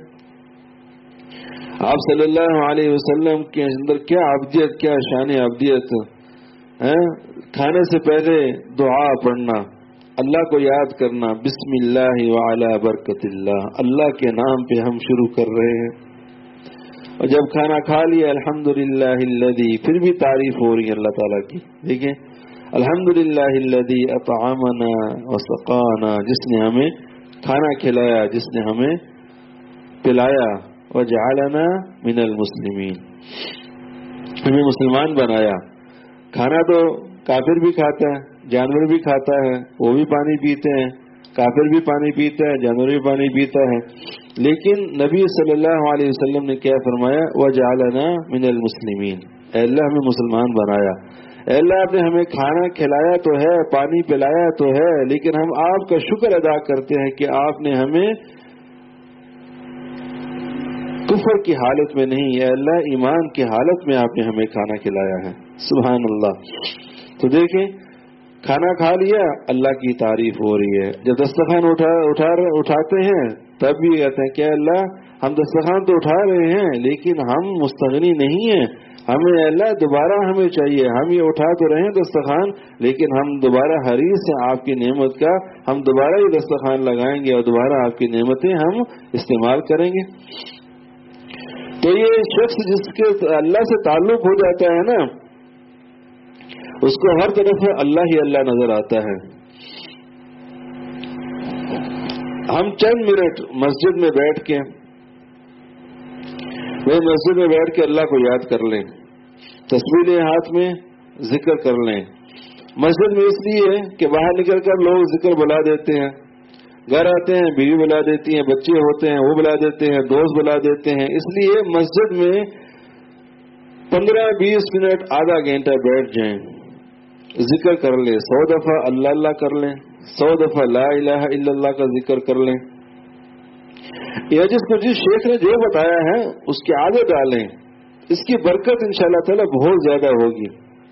آپ صلی اللہ علیہ وسلم کے اندر کیا عبدیت, کیا شان عبدیت ہے. کھانے سے پہلے دعا پڑھنا, اللہ کو یاد کرنا, بسم اللہ وعلی برکت اللہ, اللہ کے نام پہ ہم شروع کر رہے ہیں. اور جب کھانا کھا لیا الحمدللہ الذی, پھر بھی تعریف ہو رہی ہے اللہ تعالیٰ کی. دیکھیں, الحمدللہ الذی اطعمنا وسقانا, جس نے ہمیں کھانا کھلایا, جس نے ہمیں پلایا, وجعلنا من المسلمین, ہمیں مسلمان بنایا. کھانا تو کافر بھی کھاتا ہے, جانور بھی کھاتا ہے, وہ بھی پانی پیتے ہیں. کافر بھی پانی پیتا ہے, جانور بھی پانی پیتا ہے. لیکن نبی صلی اللہ علیہ وسلم نے کیا فرمایا, وجعلنا من المسلمین, اے اللہ ہمیں مسلمان بنایا. اے اللہ آپ نے ہمیں کھانا کھلایا تو ہے, پانی پلایا تو ہے, لیکن ہم آپ کا شکر ادا کرتے ہیں کہ آپ نے ہمیں کفر کی حالت میں نہیں, اے اللہ ایمان کی حالت میں آپ نے ہمیں کھانا کھلایا ہے. سبحان اللہ. تو دیکھیں, کھانا کھا لیا, اللہ کی تعریف ہو رہی ہے. جب دسترخوان اٹھاتے ہیں تب بھی کہتے ہیں کہ اللہ ہم دسترخوان تو اٹھا رہے ہیں لیکن ہم مستغنی نہیں ہیں, ہمیں اللہ دوبارہ ہمیں چاہیے. ہم یہ اٹھا تو رہے ہیں دسترخوان, لیکن ہم دوبارہ حریص ہیں آپ کی نعمت کا, ہم دوبارہ یہ دسترخوان لگائیں گے اور دوبارہ آپ کی نعمتیں ہم استعمال کریں گے. تو یہ شخص جس کے اللہ سے تعلق ہو جاتا ہے نا, اس کو ہر طرف اللہ ہی اللہ نظر آتا ہے. ہم چند منٹ مسجد میں بیٹھ کے اللہ کو یاد کر لیں, تسبیح لیں ہاتھ میں, ذکر کر لیں. مسجد میں اس لیے کہ باہر نکل کر لوگ ذکر بلا دیتے ہیں, گھر آتے ہیں بیوی بلا دیتی ہیں, بچے ہوتے ہیں وہ بلا دیتے ہیں, دوست بلا دیتے ہیں. اس لیے مسجد میں 15-20 منٹ, آدھا گھنٹہ بیٹھ جائیں, ذکر کر لیں. 100 دفعہ اللہ اللہ کر لیں, 100 دفعہ لا الہ الا اللہ کا ذکر کر لیں. یا جس کو جس شیخ نے جو بتایا ہے اس کی عادت ڈالیں, اس کی برکت انشاءاللہ تعالی بہت زیادہ ہوگی.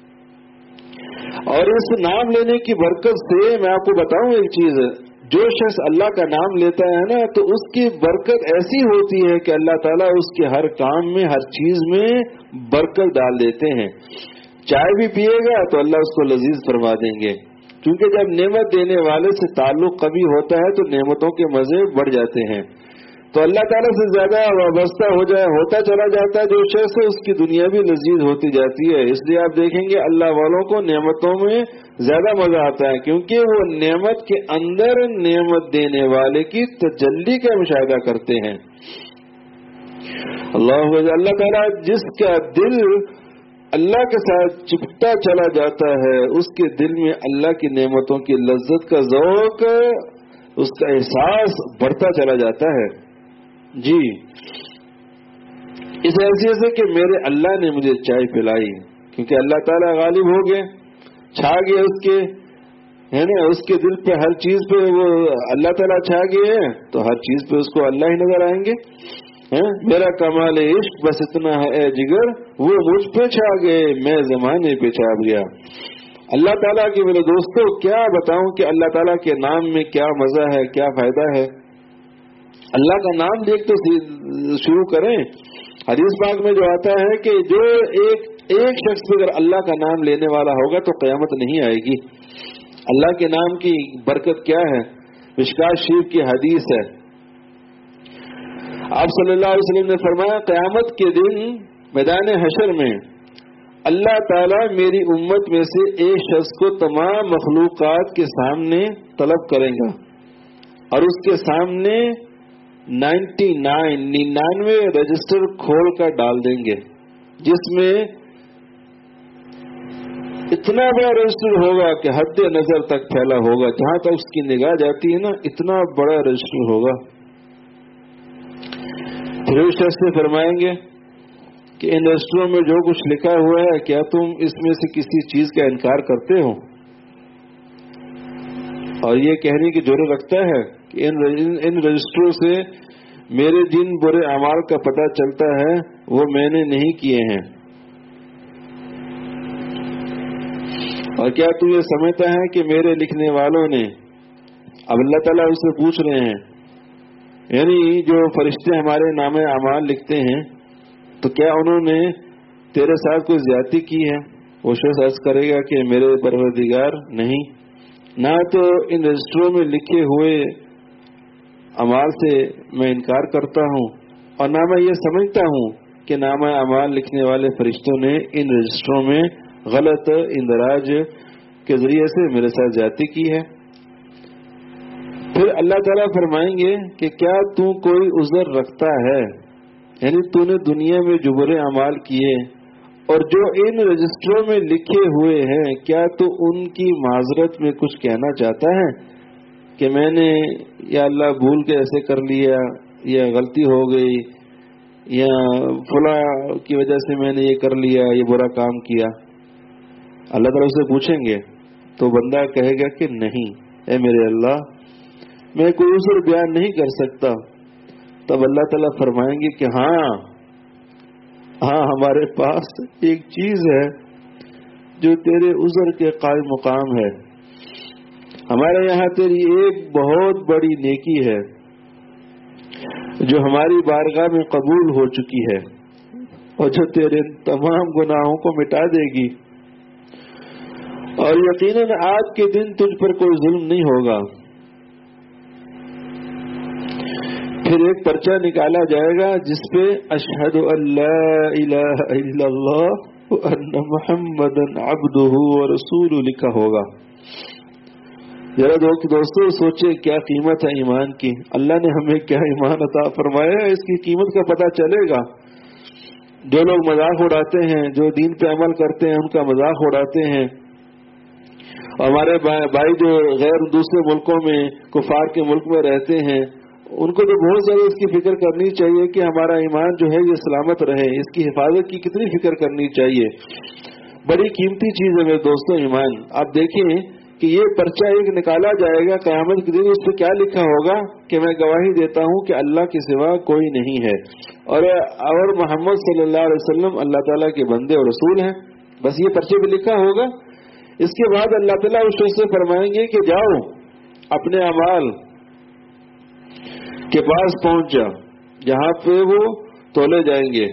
اور اس نام لینے کی برکت سے میں آپ کو بتاؤں ایک چیز, جو شخص اللہ کا نام لیتا ہے نا تو اس کی برکت ایسی ہوتی ہے کہ اللہ تعالیٰ اس کے ہر کام میں, ہر چیز میں برکت ڈال دیتے ہیں. چائے بھی پیے گا تو اللہ اس کو لذیذ فرما دیں گے, کیونکہ جب نعمت دینے والے سے تعلق قوی ہوتا ہے تو نعمتوں کے مزے بڑھ جاتے ہیں. تو اللہ تعالیٰ سے زیادہ وابستہ ہوتا چلا جاتا ہے جو شخص, اس کی دنیا بھی لذیذ ہوتی جاتی ہے. اس لیے آپ دیکھیں گے اللہ والوں کو نعمتوں میں زیادہ مزہ آتا ہے, کیونکہ وہ نعمت کے اندر نعمت دینے والے کی تجلی کا مشاہدہ کرتے ہیں. اللہ تعالیٰ جس کا دل اللہ کے ساتھ چپتا چلا جاتا ہے, اس کے دل میں اللہ کی نعمتوں کی لذت کا ذوق, اس کا احساس بڑھتا چلا جاتا ہے. جی, اس حیثیت سے کہ میرے اللہ نے مجھے چائے پلائی, کیونکہ اللہ تعالیٰ غالب ہو گئے, چھا گئے اس کے, ہے نا, اس کے دل پہ ہر چیز پہ وہ اللہ تعالیٰ چھا گئے ہیں, تو ہر چیز پہ اس کو اللہ ہی نظر آئیں گے. میرا کمال عشق بس اتنا ہے اے جگر, وہ مجھ پہ چھا گئے, میں زمانے پہ چھا گیا. اللہ تعالیٰ کے میرے دوستوں کیا بتاؤں کہ اللہ تعالیٰ کے نام میں کیا مزہ ہے, کیا فائدہ ہے. اللہ کا نام دیکھ تو شروع کریں. حدیث پاک میں جو آتا ہے کہ جو ایک شخص بھی اگر اللہ کا نام لینے والا ہوگا تو قیامت نہیں آئے گی. اللہ کے نام کی برکت کیا ہے, مشکات شریف کی حدیث ہے. آپ صلی اللہ علیہ وسلم نے فرمایا, قیامت کے دن میدان حشر میں اللہ تعالیٰ میری امت میں سے ایک شخص کو تمام مخلوقات کے سامنے طلب کرے گا اور اس کے سامنے 99 رجسٹر کھول کر ڈال دیں گے, جس میں اتنا بڑا رجسٹر ہوگا کہ حد نظر تک پھیلا ہوگا، جہاں تک اس کی نگاہ جاتی ہے نا اتنا بڑا رجسٹر ہوگا۔ پھر اس سے فرمائیں گے کہ ان رجسٹروں میں جو کچھ لکھا ہوا ہے کیا تم اس میں سے کسی چیز کا انکار کرتے ہو؟ اور یہ کہنے کی ضرورت رکھتا ہے کہ ان رجسٹروں سے میرے جن برے اعمال کا پتہ چلتا ہے وہ میں نے نہیں کیے ہیں۔ اور کیا تو یہ سمجھتا ہے کہ میرے لکھنے والوں نے، اب اللہ تعالیٰ اس سے پوچھ رہے ہیں، یعنی جو فرشتے ہمارے نام اعمال لکھتے ہیں تو کیا انہوں نے تیرے ساتھ کوئی زیادتی کی ہے؟ وہ شخص عرض کرے گا کہ میرے پروردگار نہیں، نہ تو ان رجسٹروں میں لکھے ہوئے اعمال سے میں انکار کرتا ہوں اور نہ میں یہ سمجھتا ہوں کہ نامہ اعمال لکھنے والے فرشتوں نے ان رجسٹروں میں غلط اندراج کے ذریعے سے میرے ساتھ زیادتی کی ہے۔ پھر اللہ تعالیٰ فرمائیں گے کہ کیا تو کوئی عذر رکھتا ہے، یعنی تو نے دنیا میں جو برے اعمال کیے اور جو ان رجسٹروں میں لکھے ہوئے ہیں کیا تو ان کی معذرت میں کچھ کہنا چاہتا ہے کہ میں نے یا اللہ بھول کے ایسے کر لیا یا غلطی ہو گئی یا فلاں کی وجہ سے میں نے یہ کر لیا، یہ برا کام کیا؟ اللہ تعالیٰ اسے پوچھیں گے تو بندہ کہے گا کہ نہیں، اے میرے اللہ میں کوئی عذر بیان نہیں کر سکتا۔ تب اللہ تعالیٰ فرمائیں گے کہ ہاں ہمارے پاس ایک چیز ہے جو تیرے عذر کے قائم مقام ہے، ہمارے یہاں تیری ایک بہت بڑی نیکی ہے جو ہماری بارگاہ میں قبول ہو چکی ہے اور جو تیرے تمام گناہوں کو مٹا دے گی، اور یقیناً آج کے دن تجھ پر کوئی ظلم نہیں ہوگا۔ پھر ایک پرچہ نکالا جائے گا جس پہ اشہد ان لا الہ الا اللہ وان محمدا عبدہ ورسولہ لکھا ہوگا۔ ذرا دوستو سوچے کیا قیمت ہے ایمان کی، اللہ نے ہمیں کیا ایمان عطا فرمایا ہے، اس کی قیمت کا پتہ چلے گا۔ جو لوگ مذاق اڑاتے ہیں، جو دین پہ عمل کرتے ہیں ان کا مذاق اڑاتے ہیں، اور ہمارے بھائی جو غیر دوسرے ملکوں میں کفار کے ملک میں رہتے ہیں ان کو تو بہت زیادہ اس کی فکر کرنی چاہیے کہ ہمارا ایمان جو ہے یہ سلامت رہے، اس کی حفاظت کی کتنی فکر کرنی چاہیے۔ بڑی قیمتی چیز ہے میرے دوستوں ایمان۔ آپ دیکھیں کہ یہ پرچہ ایک نکالا جائے گا قیامت کے دن، اس پہ کیا لکھا ہوگا کہ میں گواہی دیتا ہوں کہ اللہ کے سوا کوئی نہیں ہے اور محمد صلی اللہ علیہ وسلم اللہ تعالیٰ کے بندے اور رسول ہیں، بس یہ پرچے پہ لکھا ہوگا۔ اس کے بعد اللہ تعالیٰ اس شخص سے فرمائیں گے کہ جاؤ اپنے اعمال کے پاس پہنچ جا جہاں پہ وہ تولے جائیں گے،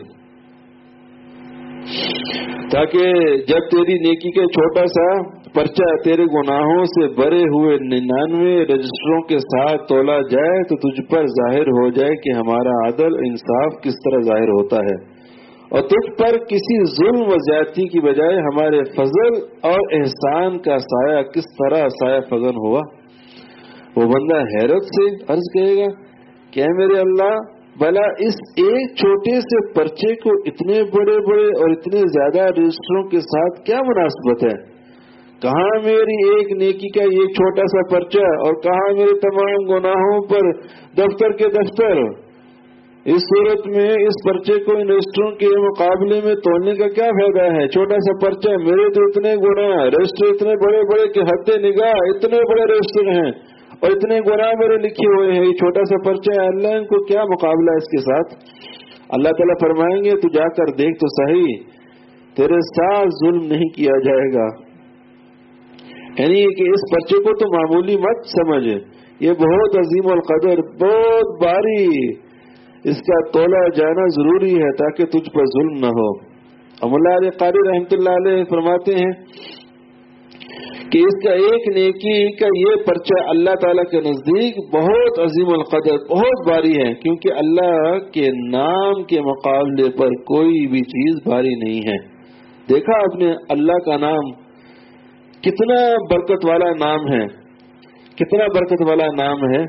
تاکہ جب تیری نیکی کا چھوٹا سا پرچہ تیرے گناہوں سے بھرے ہوئے 99 رجسٹروں کے ساتھ تولا جائے تو تجھ پر ظاہر ہو جائے کہ ہمارا عدل انصاف کس طرح ظاہر ہوتا ہے، اور تجھ پر کسی ظلم و زیادتی کی بجائے ہمارے فضل اور احسان کا سایہ کس طرح سایہ فغن ہوا۔ وہ بندہ حیرت سے عرض کرے گا کہ اے میرے اللہ بھلا اس ایک چھوٹے سے پرچے کو اتنے بڑے بڑے اور اتنے زیادہ رجسٹروں کے ساتھ کیا مناسبت ہے؟ کہاں میری ایک نیکی کا یہ چھوٹا سا پرچہ اور کہاں میرے تمام گناہوں پر دفتر کے دفتر؟ اس صورت میں اس پرچے کو ان رجسٹروں کے مقابلے میں تولنے کا کیا فائدہ ہے؟ چھوٹا سا پرچہ، میرے تو اتنے گناہ، رجسٹر اتنے بڑے بڑے کہ حد نگاہ اتنے بڑے رجسٹر ہیں اور اتنے گناہ میرے لکھے ہوئے ہیں، یہ چھوٹا سا پرچہ ہے، اللہ ان کو کیا مقابلہ اس کے ساتھ؟ اللہ تعالیٰ فرمائیں گے تو جا کر دیکھ تو صحیح، تیرے ساتھ ظلم نہیں کیا جائے گا۔ یعنی کہ اس پرچے کو تو معمولی مت سمجھ، یہ بہت عظیم القدر، بہت بھاری، اس کا تولا جانا ضروری ہے تاکہ تجھ پر ظلم نہ ہو۔ مولا علی قاری رحمۃ اللہ علیہ فرماتے ہیں کہ اس کا ایک نیکی کا یہ پرچہ اللہ تعالیٰ کے نزدیک بہت عظیم القدر، بہت بھاری ہے، کیونکہ اللہ کے نام کے مقابلے پر کوئی بھی چیز بھاری نہیں ہے۔ دیکھا آپ نے اللہ کا نام کتنا برکت والا نام ہے، کتنا برکت والا نام ہے۔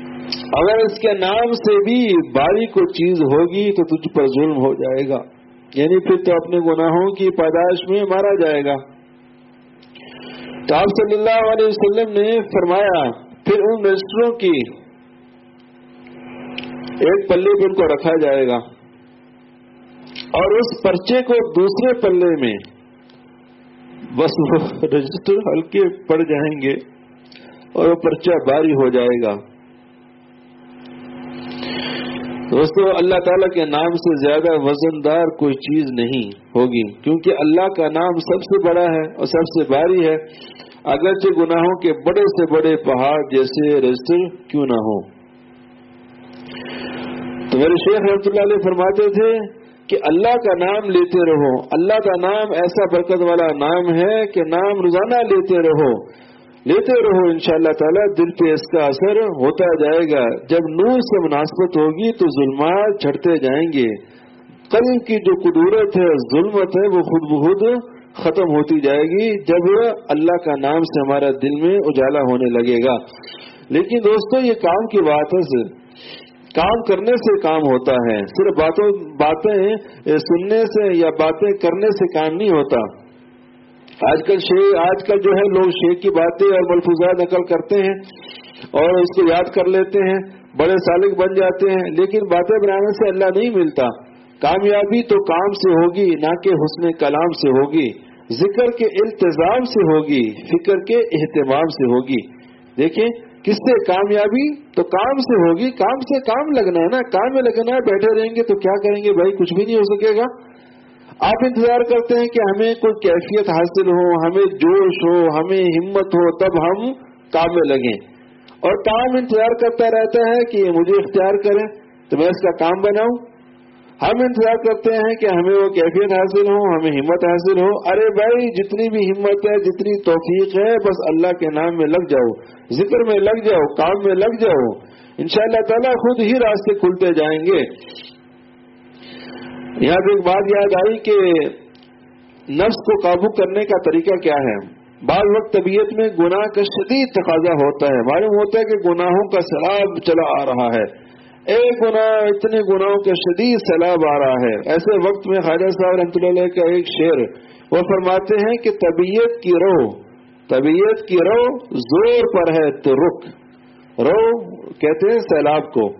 اگر اس کے نام سے بھی باری کوئی چیز ہوگی تو تجھ پر ظلم ہو جائے گا، یعنی پھر تو اپنے گناہوں کی پاداش میں مارا جائے گا. تو آپ صلی اللہ علیہ وسلم نے فرمایا پھر ان رجسٹروں کی ایک پلے پہ ان کو رکھا جائے گا اور اس پرچے کو دوسرے پلے میں بس وہ رجسٹر ہلکے پڑ جائیں گے اور وہ پرچہ بھاری ہو جائے گا. دوستو اللہ تعالیٰ کے نام سے زیادہ وزندار کوئی چیز نہیں ہوگی، کیونکہ اللہ کا نام سب سے بڑا ہے اور سب سے بھاری ہے، اگرچہ گناہوں کے بڑے سے بڑے پہاڑ جیسے رجسٹر کیوں نہ ہو. تو میرے شیخ رحمۃ اللہ علیہ فرماتے تھے کہ اللہ کا نام لیتے رہو. اللہ کا نام ایسا برکت والا نام ہے کہ نام روزانہ لیتے رہو انشاءاللہ تعالیٰ دل پہ اس کا اثر ہوتا جائے گا. جب نور سے مناسبت ہوگی تو ظلمات جھڑتے جائیں گے. قلب کی جو قدورت ہے، ظلمت ہے، وہ خود بخود ختم ہوتی جائے گی جب اللہ کا نام سے ہمارا دل میں اجالا ہونے لگے گا. لیکن دوستو یہ کام کی بات ہے، کام کرنے سے کام ہوتا ہے، صرف باتیں سننے سے یا باتیں کرنے سے کام نہیں ہوتا. آج کل جو ہے لوگ شیخ کی باتیں اور ملفوظات نقل کرتے ہیں اور اس کو یاد کر لیتے ہیں، بڑے سالک بن جاتے ہیں، لیکن باتیں بنانے سے اللہ نہیں ملتا. کامیابی تو کام سے ہوگی، نہ کہ حسن کلام سے ہوگی، ذکر کے التزام سے ہوگی، فکر کے اہتمام سے ہوگی. دیکھیں کس سے کامیابی تو کام سے ہوگی. کام سے کام لگنا ہے نا، کام میں لگنا ہے. بیٹھے رہیں گے تو کیا کریں گے بھائی؟ کچھ بھی نہیں ہو سکے گا. آپ انتظار کرتے ہیں کہ ہمیں کوئی کیفیت حاصل ہو، ہمیں جوش ہو، ہمیں ہمت ہو، تب ہم کام میں لگیں، اور کام انتظار کرتا رہتا ہے کہ یہ مجھے اختیار کریں تو میں اس کا کام بناؤں. ہم انتظار کرتے ہیں کہ ہمیں وہ کیفیت حاصل ہو، ہمیں ہمت حاصل ہو. ارے بھائی جتنی بھی ہمت ہے، جتنی توفیق ہے، بس اللہ کے نام میں لگ جاؤ، ذکر میں لگ جاؤ، کام میں لگ جاؤ، انشاءاللہ تعالیٰ خود ہی راستے کھلتے جائیں گے. یہاں پہ ایک بات یاد آئی کہ نفس کو قابو کرنے کا طریقہ کیا ہے. بعض وقت طبیعت میں گناہ کا شدید تقاضا ہوتا ہے، معلوم ہوتا ہے کہ گناہوں کا سیلاب چلا آ رہا ہے، ایک گناہ اتنے گناہوں کا شدید سیلاب آ رہا ہے. ایسے وقت میں خواجہ صاحب رحمۃ اللہ علیہ کا ایک شعر وہ فرماتے ہیں کہ طبیعت کی رو زور پر ہے تو رک. رو کہتے ہیں سیلاب کو،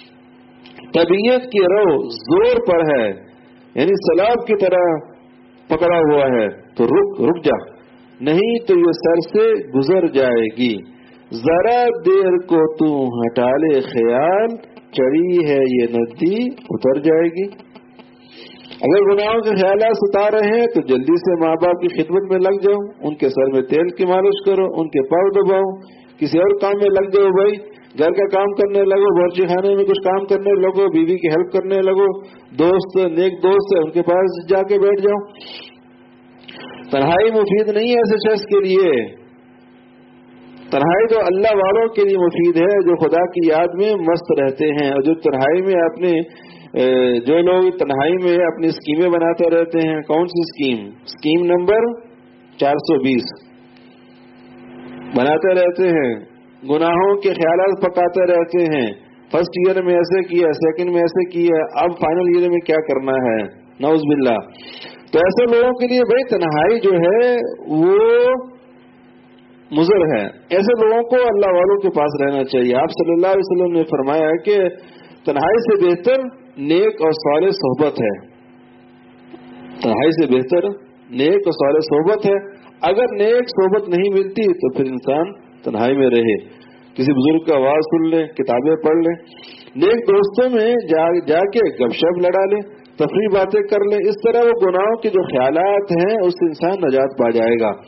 طبیعت کی رو زور پر ہے، یعنی سیلاب کی طرح پکڑا ہوا ہے، تو رک جا، نہیں تو یہ سر سے گزر جائے گی. ذرا دیر کو تو ہٹا لے خیال، چڑھی ہے یہ ندی اتر جائے گی. اگر گناہوں کے خیالات ستا رہے ہیں تو جلدی سے ماں باپ کی خدمت میں لگ جاؤ، ان کے سر میں تیل کی مالش کرو، ان کے پاؤں دباؤ، کسی اور کام میں لگ جاؤ. بھائی گھر کا کام کرنے لگو، باورچی خانے میں کچھ کام کرنے لگو، بیوی کی ہیلپ کرنے لگو، نیک دوست ہے ان کے پاس جا کے بیٹھ جاؤ. تنہائی مفید نہیں ہے ایسے شخص کے لیے. تنہائی تو اللہ والوں کے لیے مفید ہے جو خدا کی یاد میں مست رہتے ہیں، اور جو تنہائی میں جو لوگ تنہائی میں اپنی اسکیمیں بناتے رہتے ہیں. کون سی اسکیم نمبر 420 بناتے رہتے ہیں، گناہوں کے خیالات پکاتے رہتے ہیں. فرسٹ ایئر میں ایسے کیا، سیکنڈ میں ایسے کیا، اب فائنل ایئر میں کیا کرنا ہے، نعوذ باللہ. تو ایسے لوگوں کے لیے بھائی تنہائی جو ہے وہ مضر ہے. ایسے لوگوں کو اللہ والوں کے پاس رہنا چاہیے. آپ صلی اللہ علیہ وسلم نے فرمایا کہ تنہائی سے بہتر نیک اور صالح صحبت ہے. تنہائی سے بہتر نیک اور صالح صحبت ہے. اگر نیک صحبت نہیں ملتی تو پھر انسان تنہائی میں رہے، کسی بزرگ کا آواز سن لے، کتابیں پڑھ لے، نیک دوستوں میں جا کے گپ شپ لڑا لے، تفریح باتیں کر لے. اس طرح وہ گناہوں کے جو خیالات ہیں اس سے انسان نجات پا جائے گا.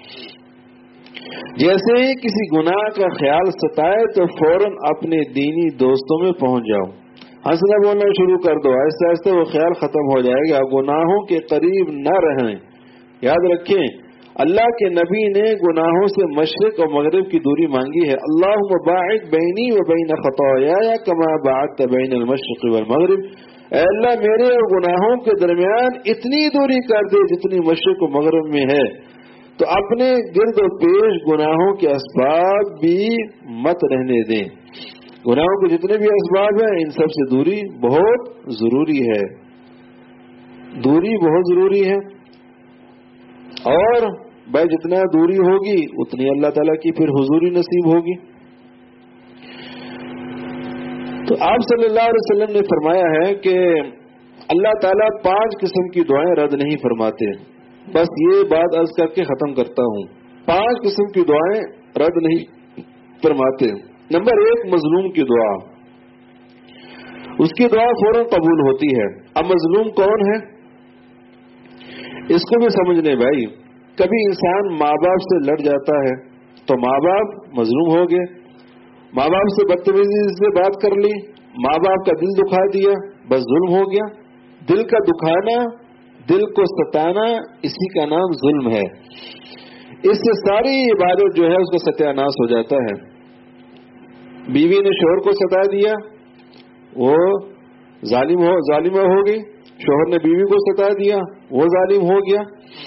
جیسے ہی کسی گناہ کا خیال ستائے تو فوراً اپنے دینی دوستوں میں پہنچ جاؤ، ہنسنا بولنا شروع کر دو. آہستہ آہستہ وہ خیال ختم ہو جائے گا. گناہوں کے قریب نہ رہیں. یاد رکھیں اللہ کے نبی نے گناہوں سے مشرق اور مغرب کی دوری مانگی ہے. اللہم باعد بینی و بین خطایا کما باعدت بین المشرق والمغرب. اے اللہ میرے اور گناہوں کے درمیان اتنی دوری کر دے جتنی مشرق و مغرب میں ہے. تو اپنے گرد و پیش گناہوں کے اسباب بھی مت رہنے دیں. گناہوں کے جتنے بھی اسباب ہیں ان سب سے دوری بہت ضروری ہے. دوری بہت ضروری ہے، اور بھائی جتنا دوری ہوگی اتنی اللہ تعالیٰ کی پھر حضوری نصیب ہوگی۔ تو آپ صلی اللہ علیہ وسلم نے فرمایا ہے کہ اللہ تعالیٰ 5 قسم کی دعائیں رد نہیں فرماتے۔ بس یہ بات عرض کر کے ختم کرتا ہوں، 5 قسم کی دعائیں رد نہیں فرماتے۔ نمبر 1، مظلوم کی دعا، اس کی دعا فوراً قبول ہوتی ہے۔ اب مظلوم کون ہے اس کو بھی سمجھ لیں بھائی۔ کبھی انسان ماں باپ سے لڑ جاتا ہے تو ماں باپ مظلوم ہو گئے، ماں باپ سے بدتمیزی سے بات کر لی، ماں باپ کا دل دکھا دیا، بس ظلم ہو گیا۔ دل کا دکھانا، دل کو ستانا، اسی کا نام ظلم ہے۔ اس سے ساری عبادت جو ہے اس کا ستیہ ناش ہو جاتا ہے۔ بیوی نے شوہر کو ستا دیا، وہ ظالمہ ہو گئی، شوہر نے بیوی کو ستا دیا، وہ ظالم ہو گیا۔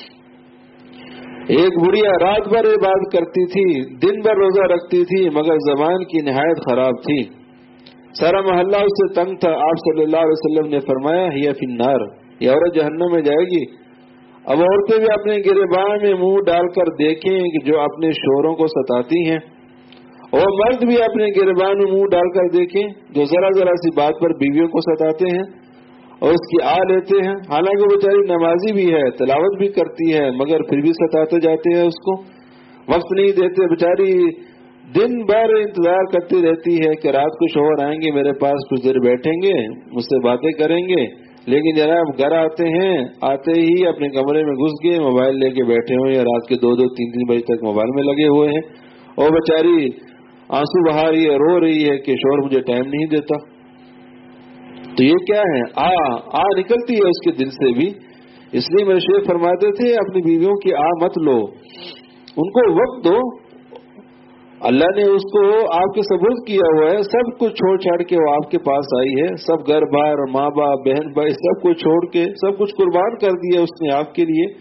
ایک بڑھیا رات بھر عبادت کرتی تھی، دن بھر روزہ رکھتی تھی، مگر زبان کی نہایت خراب تھی، سارا محلہ اس سے تنگ تھا۔ آپ صلی اللہ علیہ وسلم نے فرمایا ہی فی النار، یہ عورت جہنم میں جائے گی۔ اب عورتیں بھی اپنے گریبان میں منہ ڈال کر دیکھیں کہ جو اپنے شوہروں کو ستاتی ہیں، اور مرد بھی اپنے گریبان میں منہ ڈال کر دیکھیں جو ذرا ذرا سی بات پر بیویوں کو ستاتے ہیں اور اس کی لیتے ہیں۔ حالانکہ بیچاری نمازی بھی ہے، تلاوت بھی کرتی ہے، مگر پھر بھی ستاتے جاتے ہیں، اس کو وقت نہیں دیتے۔ بیچاری دن بھر انتظار کرتی رہتی ہے کہ رات کو شوہر آئیں گے میرے پاس، کچھ دیر بیٹھیں گے، مجھ سے باتیں کریں گے، لیکن جناب گھر آتے ہیں، آتے ہی اپنے کمرے میں گھس گئے، موبائل لے کے بیٹھے ہوئے، یا رات کے 2-2, 3-3 بجے تک موبائل میں لگے ہوئے ہیں، اور بیچاری آنسو بہا رہی ہے، رو رہی ہے کہ شوہر مجھے ٹائم نہیں دیتا۔ تو یہ کیا ہے؟ نکلتی ہے اس کے دل سے بھی۔ اس لیے میرے شیخ فرماتے تھے اپنی بیویوں کی مت لو، ان کو وقت دو۔ اللہ نے اس کو آپ کے سبوت کیا ہوا ہے، سب کچھ چھوڑ چھاڑ کے وہ آپ کے پاس آئی ہے، سب گھر بار، ماں باپ، بہن بھائی، سب کچھ چھوڑ کے سب کچھ قربان کر دیا اس نے آپ کے لیے،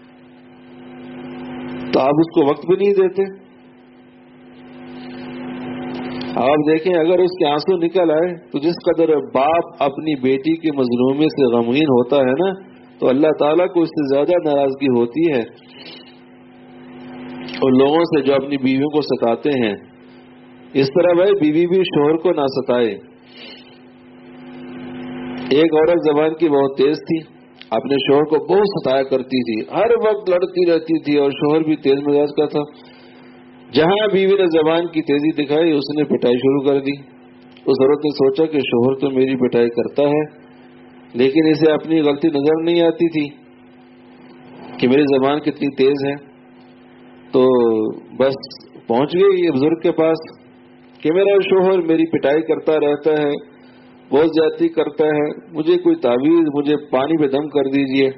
تو آپ اس کو وقت بھی نہیں دیتے۔ آپ دیکھیں اگر اس کے آنسو نکل آئے تو جس قدر باپ اپنی بیٹی کی مظلومی سے غمگین ہوتا ہے نا، تو اللہ تعالیٰ کو اس سے زیادہ ناراضگی ہوتی ہے۔ اور لوگوں سے جو اپنی بیویوں کو ستاتے ہیں، اس طرح بھائی بیوی بھی شوہر کو نہ ستائے۔ ایک عورت زبان کی بہت تیز تھی، اپنے شوہر کو بہت ستایا کرتی تھی، ہر وقت لڑتی رہتی تھی، اور شوہر بھی تیز مزاج کا تھا۔ جہاں بیوی نے زبان کی تیزی دکھائی اس نے پٹائی شروع کر دی۔ اس عورت نے سوچا کہ شوہر تو میری پٹائی کرتا ہے، لیکن اسے اپنی غلطی نظر نہیں آتی تھی کہ میری زبان کتنی تیز ہے۔ تو بس پہنچ گئی یہ بزرگ کے پاس کہ میرا شوہر میری پٹائی کرتا رہتا ہے، بہت زیادتی کرتا ہے، مجھے کوئی تعویذ، مجھے پانی پہ دم کر دیجئے۔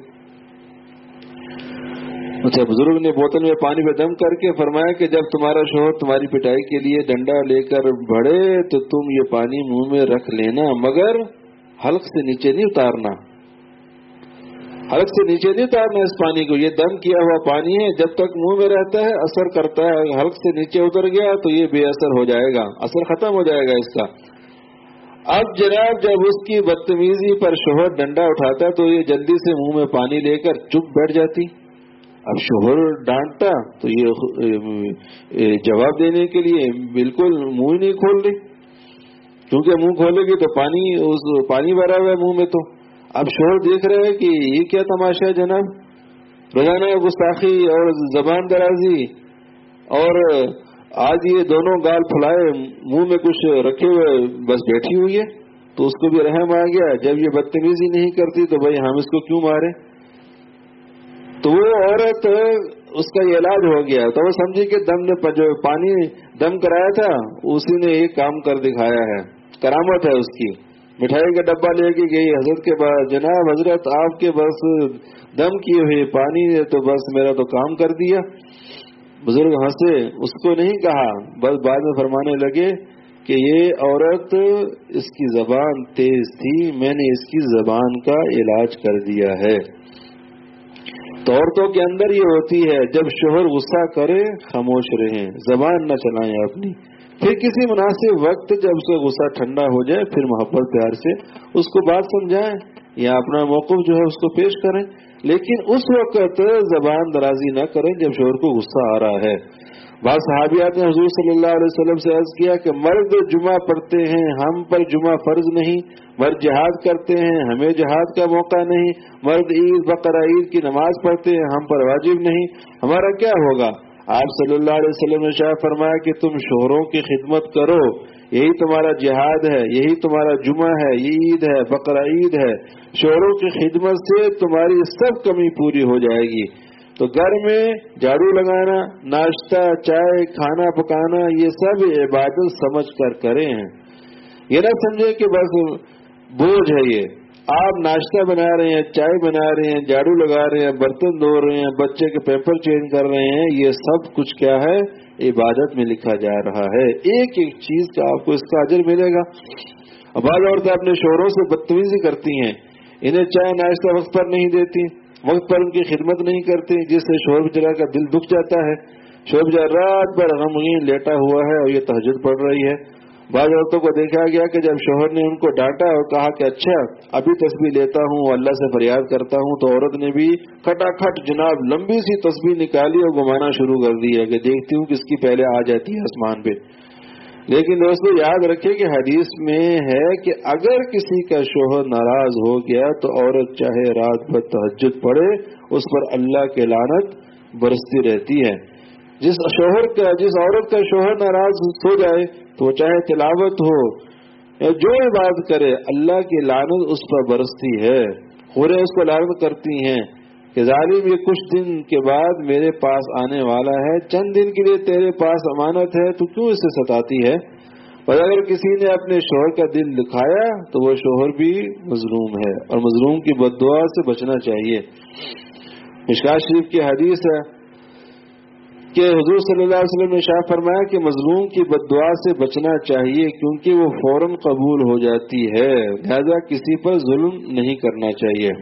اچھا، بزرگ نے بوتل میں پانی پہ دم کر کے فرمایا کہ جب تمہارا شوہر تمہاری پٹائی کے لیے ڈنڈا لے کر بڑھے تو تم یہ پانی منہ میں رکھ لینا، مگر حلق سے نیچے نہیں اتارنا، حلق سے نیچے نہیں اتارنا اس پانی کو۔ یہ دم کیا ہوا پانی ہے، جب تک منہ میں رہتا ہے اثر کرتا ہے، حلق سے نیچے اتر گیا تو یہ بے اثر ہو جائے گا، اثر ختم ہو جائے گا اس کا۔ اب جناب جب اس کی بدتمیزی پر شوہر ڈنڈا اٹھاتا تو یہ جلدی سے منہ میں پانی لے کر چپ بیٹھ جاتی۔ اب شوہر ڈانٹتا تو یہ جواب دینے کے لیے بالکل منہ ہی نہیں کھول رہی، کیونکہ منہ کھولے گی تو پانی بھرا ہوا ہے منہ میں۔ تو اب شوہر دیکھ رہے ہیں کہ یہ کیا تماشا ہے جناب، روزانہ گستاخی اور زبان درازی، اور آج یہ دونوں گال پھلائے منہ میں کچھ رکھے ہوئے بس بیٹھی ہوئی ہے۔ تو اس کو بھی رحم آ گیا، جب یہ بدتمیزی نہیں کرتی تو بھائی ہم اس کو کیوں مارے۔ تو وہ عورت اس کا یہ علاج ہو گیا، تو وہ سمجھی کہ دم نے جو پانی دم کرایا تھا اسی نے ایک کام کر دکھایا ہے، کرامت ہے اس کی۔ مٹھائی کا ڈبہ لے کے گئی حضرت کے پاس، جناب حضرت آپ کے بس دم کیے ہوئے پانی نے تو بس میرا تو کام کر دیا۔ بزرگ ہنسے، اس کو نہیں کہا، بس بعد میں فرمانے لگے کہ یہ عورت اس کی زبان تیز تھی، میں نے اس کی زبان کا علاج کر دیا ہے۔ تو عورتوں کے اندر یہ ہوتی ہے، جب شوہر غصہ کرے خاموش رہیں، زبان نہ چلائیں اپنی، پھر کسی مناسب وقت جب اس کا غصہ ٹھنڈا ہو جائے پھر محبت پیار سے اس کو بات سمجھائیں یا اپنا موقف جو ہے اس کو پیش کریں، لیکن اس وقت زبان درازی نہ کریں جب شوہر کو غصہ آ رہا ہے۔ بعض صحابیات نے حضور صلی اللہ علیہ وسلم سے عرض کیا کہ مرد جمعہ پڑھتے ہیں، ہم پر جمعہ فرض نہیں، مرد جہاد کرتے ہیں، ہمیں جہاد کا موقع نہیں، مرد عید بقرہ عید کی نماز پڑھتے ہیں، ہم پر واجب نہیں، ہمارا کیا ہوگا؟ آپ صلی اللہ علیہ وسلم نے شاہ فرمایا کہ تم شوہروں کی خدمت کرو، یہی تمہارا جہاد ہے، یہی تمہارا جمعہ ہے، یہ عید ہے، بقرہ عید ہے۔ شوہروں کی خدمت سے تمہاری سب کمی پوری ہو جائے گی۔ تو گھر میں جھاڑو لگانا، ناشتہ، چائے، کھانا پکانا، یہ سب عبادت سمجھ کر کریں ہیں۔ یہ نہ سمجھے کہ بس بوجھ ہے یہ۔ آپ ناشتہ بنا رہے ہیں، چائے بنا رہے ہیں، جھاڑو لگا رہے ہیں، برتن دھو رہے ہیں، بچے کے پیپر چینج کر رہے ہیں، یہ سب کچھ کیا ہے؟ عبادت میں لکھا جا رہا ہے۔ ایک ایک چیز کا آپ کو اس کا اجر ملے گا۔ بعض عورتیں اپنے شوہروں سے بدتمیزی کرتی ہیں، انہیں چائے ناشتہ وقت پر نہیں دیتی، وقت پر ان کی خدمت نہیں کرتی، جس سے شوہر بیچارہ کا دل دکھ جاتا ہے۔ شوہر بیچارہ رات بھر غمگین لیٹا ہوا ہے اور یہ تہجد پڑھ رہی ہے۔ بعض عورتوں کو دیکھا گیا کہ جب شوہر نے ان کو ڈانٹا اور کہا کہ اچھا ابھی تسبیح لیتا ہوں، اللہ سے فریاد کرتا ہوں، تو عورت نے بھی کھٹا کھٹ جناب لمبی سی تسبیح نکالی اور گھمانا شروع کر دیا کہ دیکھتی ہوں کس کی پہلے آ جاتی ہے آسمان پہ۔ لیکن دوستو یاد رکھیں کہ حدیث میں ہے کہ اگر کسی کا شوہر ناراض ہو گیا تو عورت چاہے رات بھر تہجد پڑھے، اس پر اللہ کی لعنت برستی رہتی ہے۔ جس عورت کا شوہر ناراض ہو جائے تو وہ چاہے تلاوت ہو یا جو عبادت کرے، اللہ کی لعنت اس پر برستی ہے۔ خوریں اس کو لعنت کرتی ہیں کہ ظالم یہ کچھ دن کے بعد میرے پاس آنے والا ہے، چند دن کے لیے تیرے پاس امانت ہے، تو کیوں اسے ستاتی ہے؟ اور اگر کسی نے اپنے شوہر کا دل دکھایا تو وہ شوہر بھی مظلوم ہے، اور مظلوم کی بد دعا سے بچنا چاہیے۔ مشکوٰۃ شریف کی حدیث ہے کہ حضور صلی اللہ علیہ وسلم نے ارشاد فرمایا کہ مظلوم کی بد دعا سے بچنا چاہیے کیونکہ وہ فوراً قبول ہو جاتی ہے، لہذا کسی پر ظلم نہیں کرنا چاہیے۔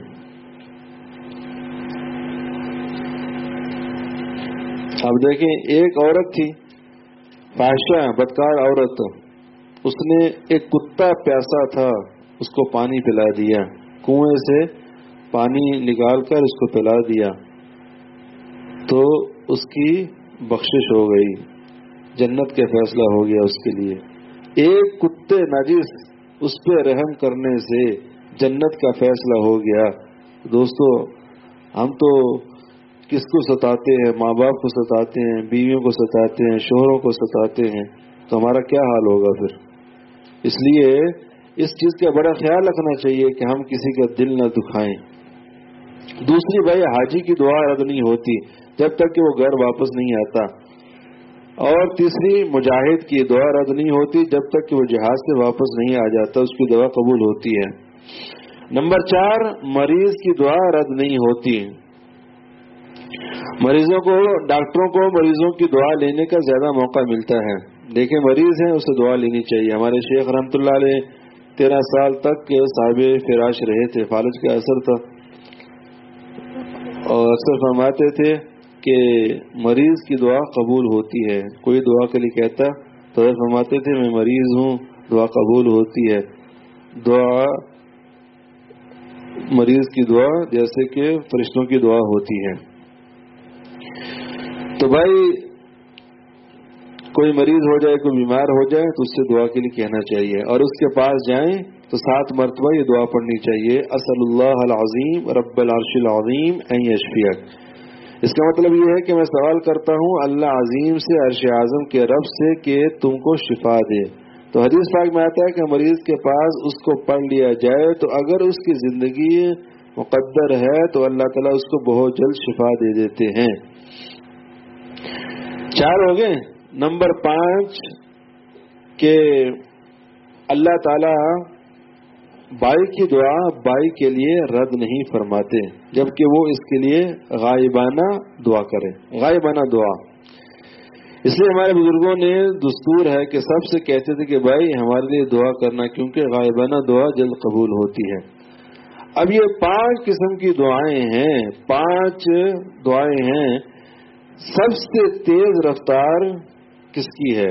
اب دیکھیں ایک عورت تھی فاحشہ بدکار عورت، اس نے ایک کتا پیاسا تھا اس کو پانی پلا دیا، کنویں سے پانی نکال کر اس کو پلا دیا، تو اس کی بخشش ہو گئی، جنت کا فیصلہ ہو گیا اس کے لیے۔ ایک کتے نجس اس پہ رحم کرنے سے جنت کا فیصلہ ہو گیا۔ دوستو ہم تو کس کو ستاتے ہیں؟ ماں باپ کو ستاتے ہیں، بیویوں کو ستاتے ہیں، شوہروں کو ستاتے ہیں، تو ہمارا کیا حال ہوگا پھر؟ اس لیے اس چیز کا بڑا خیال رکھنا چاہیے کہ ہم کسی کا دل نہ دکھائیں۔ دوسری بھائی حاجی کی دعا رد نہیں ہوتی جب تک کہ وہ گھر واپس نہیں آتا، اور تیسری مجاہد کی دعا رد نہیں ہوتی جب تک کہ وہ جہاد سے واپس نہیں آ جاتا، اس کی دعا قبول ہوتی ہے۔ نمبر 4، مریض کی دعا رد نہیں ہوتی۔ ڈاکٹروں کو مریضوں کی دعا لینے کا زیادہ موقع ملتا ہے۔ دیکھیں مریض ہیں اسے دعا لینی چاہیے۔ ہمارے شیخ رحمۃ اللہ علیہ 13 سال تک صاحب فراش رہے تھے، فالج کا اثر تھا، اور اکثر فرماتے تھے کہ مریض کی دعا قبول ہوتی ہے۔ کوئی دعا کے لیے کہتا تو فرماتے تھے میں مریض ہوں، دعا قبول ہوتی ہے۔ دعا مریض کی دعا جیسے کہ فرشتوں کی دعا ہوتی ہے۔ تو بھائی کوئی مریض ہو جائے، کوئی بیمار ہو جائے تو اس سے دعا کے لیے کہنا چاہیے، اور اس کے پاس جائیں تو 7 مرتبہ یہ دعا پڑھنی چاہیے، اسأل اللہ العظیم رب العرش العظیم ان یشفیک۔ اس کا مطلب یہ ہے کہ میں سوال کرتا ہوں اللہ عظیم سے، عرش اعظم کے رب سے کہ تم کو شفا دے۔ تو حدیث پاک میں آتا ہے کہ مریض کے پاس اس کو پڑھ لیا جائے تو اگر اس کی زندگی مقدر ہے تو اللہ تعالیٰ اس کو بہت جلد شفا دے دیتے ہیں۔ 4 ہو گئے۔ نمبر 5 کہ اللہ تعالیٰ بائی کی دعا بائی کے لیے رد نہیں فرماتے جبکہ وہ اس کے لیے غائبانہ دعا کرے، غائبانہ دعا۔ اس لیے ہمارے بزرگوں نے دستور ہے کہ سب سے کہتے تھے کہ بھائی ہمارے لیے دعا کرنا، کیونکہ غائبانہ دعا جلد قبول ہوتی ہے۔ اب یہ 5 قسم کی دعائیں ہیں، 5 دعائیں ہیں۔ سب سے تیز رفتار کس کی ہے؟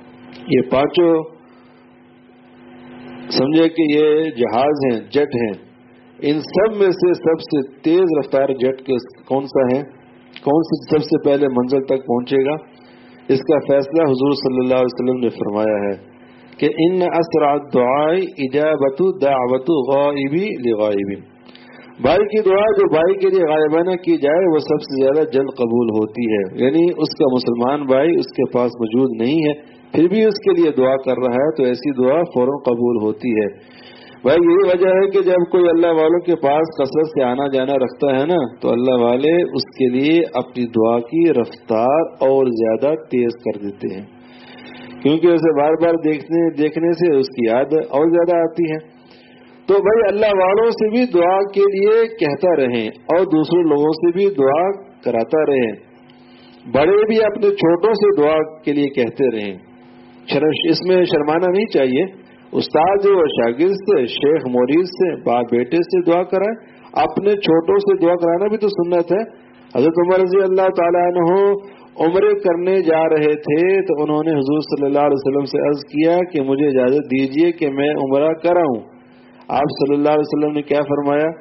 یہ 5 سمجھے کہ یہ جہاز ہیں، جیٹ ہیں، ان سب میں سے سب سے تیز رفتار جیٹ کون سا ہے؟ کون سے سب سے پہلے منزل تک پہنچے گا؟ اس کا فیصلہ حضور صلی اللہ علیہ وسلم نے فرمایا ہے کہ ان اسرع الدعاء اجابت دعوت غائب لغائب، بھائی کی دعا جو بھائی کے لیے غائبانہ کی جائے وہ سب سے زیادہ جلد قبول ہوتی ہے. یعنی اس کا مسلمان بھائی اس کے پاس موجود نہیں ہے پھر بھی اس کے لیے دعا کر رہا ہے تو ایسی دعا فوراً قبول ہوتی ہے. بھائی یہی وجہ ہے کہ جب کوئی اللہ والوں کے پاس کثرت سے آنا جانا رکھتا ہے نا تو اللہ والے اس کے لیے اپنی دعا کی رفتار اور زیادہ تیز کر دیتے ہیں، کیونکہ اسے بار بار دیکھنے سے اس کی یاد اور زیادہ آتی ہے. تو بھائی اللہ والوں سے بھی دعا کے لیے کہتا رہیں اور دوسرے لوگوں سے بھی دعا کراتا رہیں. بڑے بھی اپنے چھوٹوں سے دعا کے لیے کہتے رہیں، اس میں شرمانا نہیں چاہیے. استاد اور شاگرد سے، شیخ مرید سے، باپ بیٹے سے دعا کرائے، اپنے چھوٹوں سے دعا کرانا بھی تو سنت ہے. حضرت عمر رضی اللہ تعالیٰ عنہ عمرے کرنے جا رہے تھے تو انہوں نے حضور صلی اللہ علیہ وسلم سے عرض کیا کہ مجھے اجازت دیجیے کہ میں عمرہ کراؤں. آپ صلی اللہ علیہ وسلم نے کیا فرمایا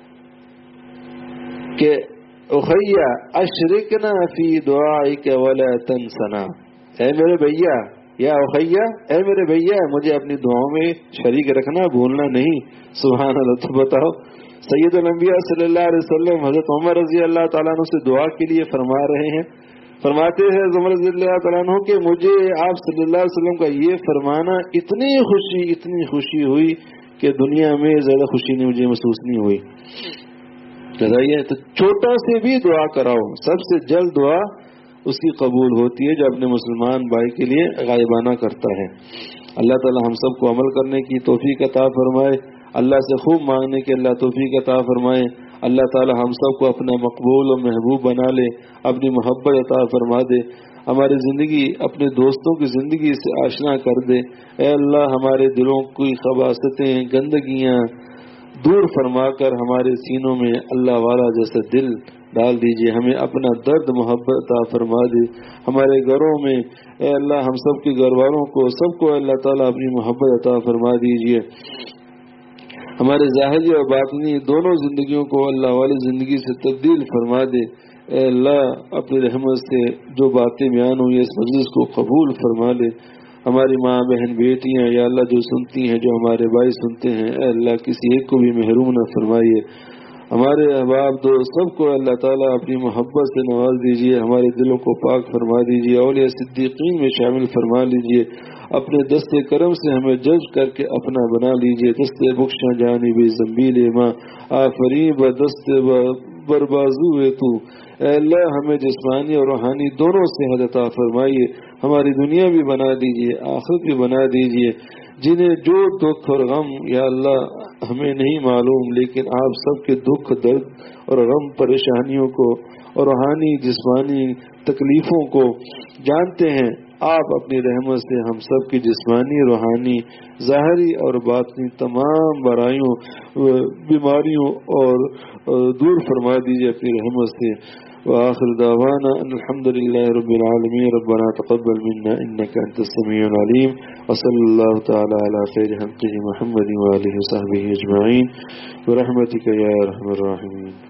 کہ اخیا اشرکنا فی دعائک ولا تنسنا، اے میرے بھیا، یا اخیا اے میرے بھیا مجھے اپنی دعاؤں میں شریک رکھنا، بھولنا نہیں. سبحان اللہ. تو بتاؤ سید الانبیاء صلی اللہ علیہ وسلم حضرت عمر رضی اللہ تعالیٰ عنہ سے دعا کے لیے فرما رہے ہیں. فرماتے ہیں عمر رضی اللہ تعالیٰ عنہ کہ مجھے آپ صلی اللہ علیہ وسلم کا یہ فرمانا اتنی خوشی ہوئی کہ دنیا میں زیادہ خوشی نہیں مجھے محسوس نہیں ہوئی. بتائیے، تو چھوٹا سے بھی دعا کراؤ، سب سے جلد دعا اس کی قبول ہوتی ہے جو اپنے مسلمان بھائی کے لیے غائبانہ کرتا ہے. اللہ تعالی ہم سب کو عمل کرنے کی توفیق عطا فرمائے، اللہ سے خوب مانگنے کی اللہ توفیق عطا فرمائے. اللہ تعالی ہم سب کو اپنا مقبول اور محبوب بنا لے، اپنی محبت عطا فرما دے، ہماری زندگی اپنے دوستوں کی زندگی سے آشنا کر دے. اے اللہ ہمارے دلوں کی خباثتیں، گندگیاں دور فرما کر ہمارے سینوں میں اللہ والا جیسا دل ڈال دیجیے. ہمیں اپنا درد محبت عطا فرما دے. ہمارے گھروں میں اے اللہ ہم سب کے گھر والوں کو سب کو اللہ تعالیٰ اپنی محبت عطا فرما دیجیے. ہمارے ظاہری اور باطنی دونوں زندگیوں کو اللہ والی زندگی سے تبدیل فرما دے. اے اللہ اپنی رحمت سے جو باتیں بیان ہوئی اس مجلس کو قبول فرما لے. ہماری ماں بہن بیٹیاں یا اللہ جو سنتی ہیں، جو ہمارے بھائی سنتے ہیں، اے اللہ کسی ایک کو بھی محروم نہ فرمائیے. ہمارے احباب دوست سب کو اللہ تعالیٰ اپنی محبت سے نواز دیجیے، ہمارے دلوں کو پاک فرما دیجیے، اولیاء صدیقین میں شامل فرما لیجیے. اپنے دست کرم سے ہمیں جذب کر کے اپنا بنا لیجیے. دست بخشاں جانب زنبیل ماں آفرین بدست بربازو تو. اے اللہ ہمیں جسمانی اور روحانی دونوں صحت عطا فرمائیے. ہماری دنیا بھی بنا دیجیے، آخرت بھی بنا دیجیے. جنہیں جو دکھ اور غم یا اللہ ہمیں نہیں معلوم، لیکن آپ سب کے دکھ درد اور غم پریشانیوں کو اور روحانی جسمانی تکلیفوں کو جانتے ہیں. آپ اپنی رحمت سے ہم سب کی جسمانی روحانی ظاہری اور باطنی تمام برائیوں بیماریوں اور دور فرما دیجیے اپنی رحمت سے. وآخر دعوانا ان الحمد لله رب العالمين. ربنا تقبل منا انك انت السميع العليم. وصلى الله تعالى على خير خلقه محمد وآله وصحبه اجمعين برحمتك يا ارحم الراحمين.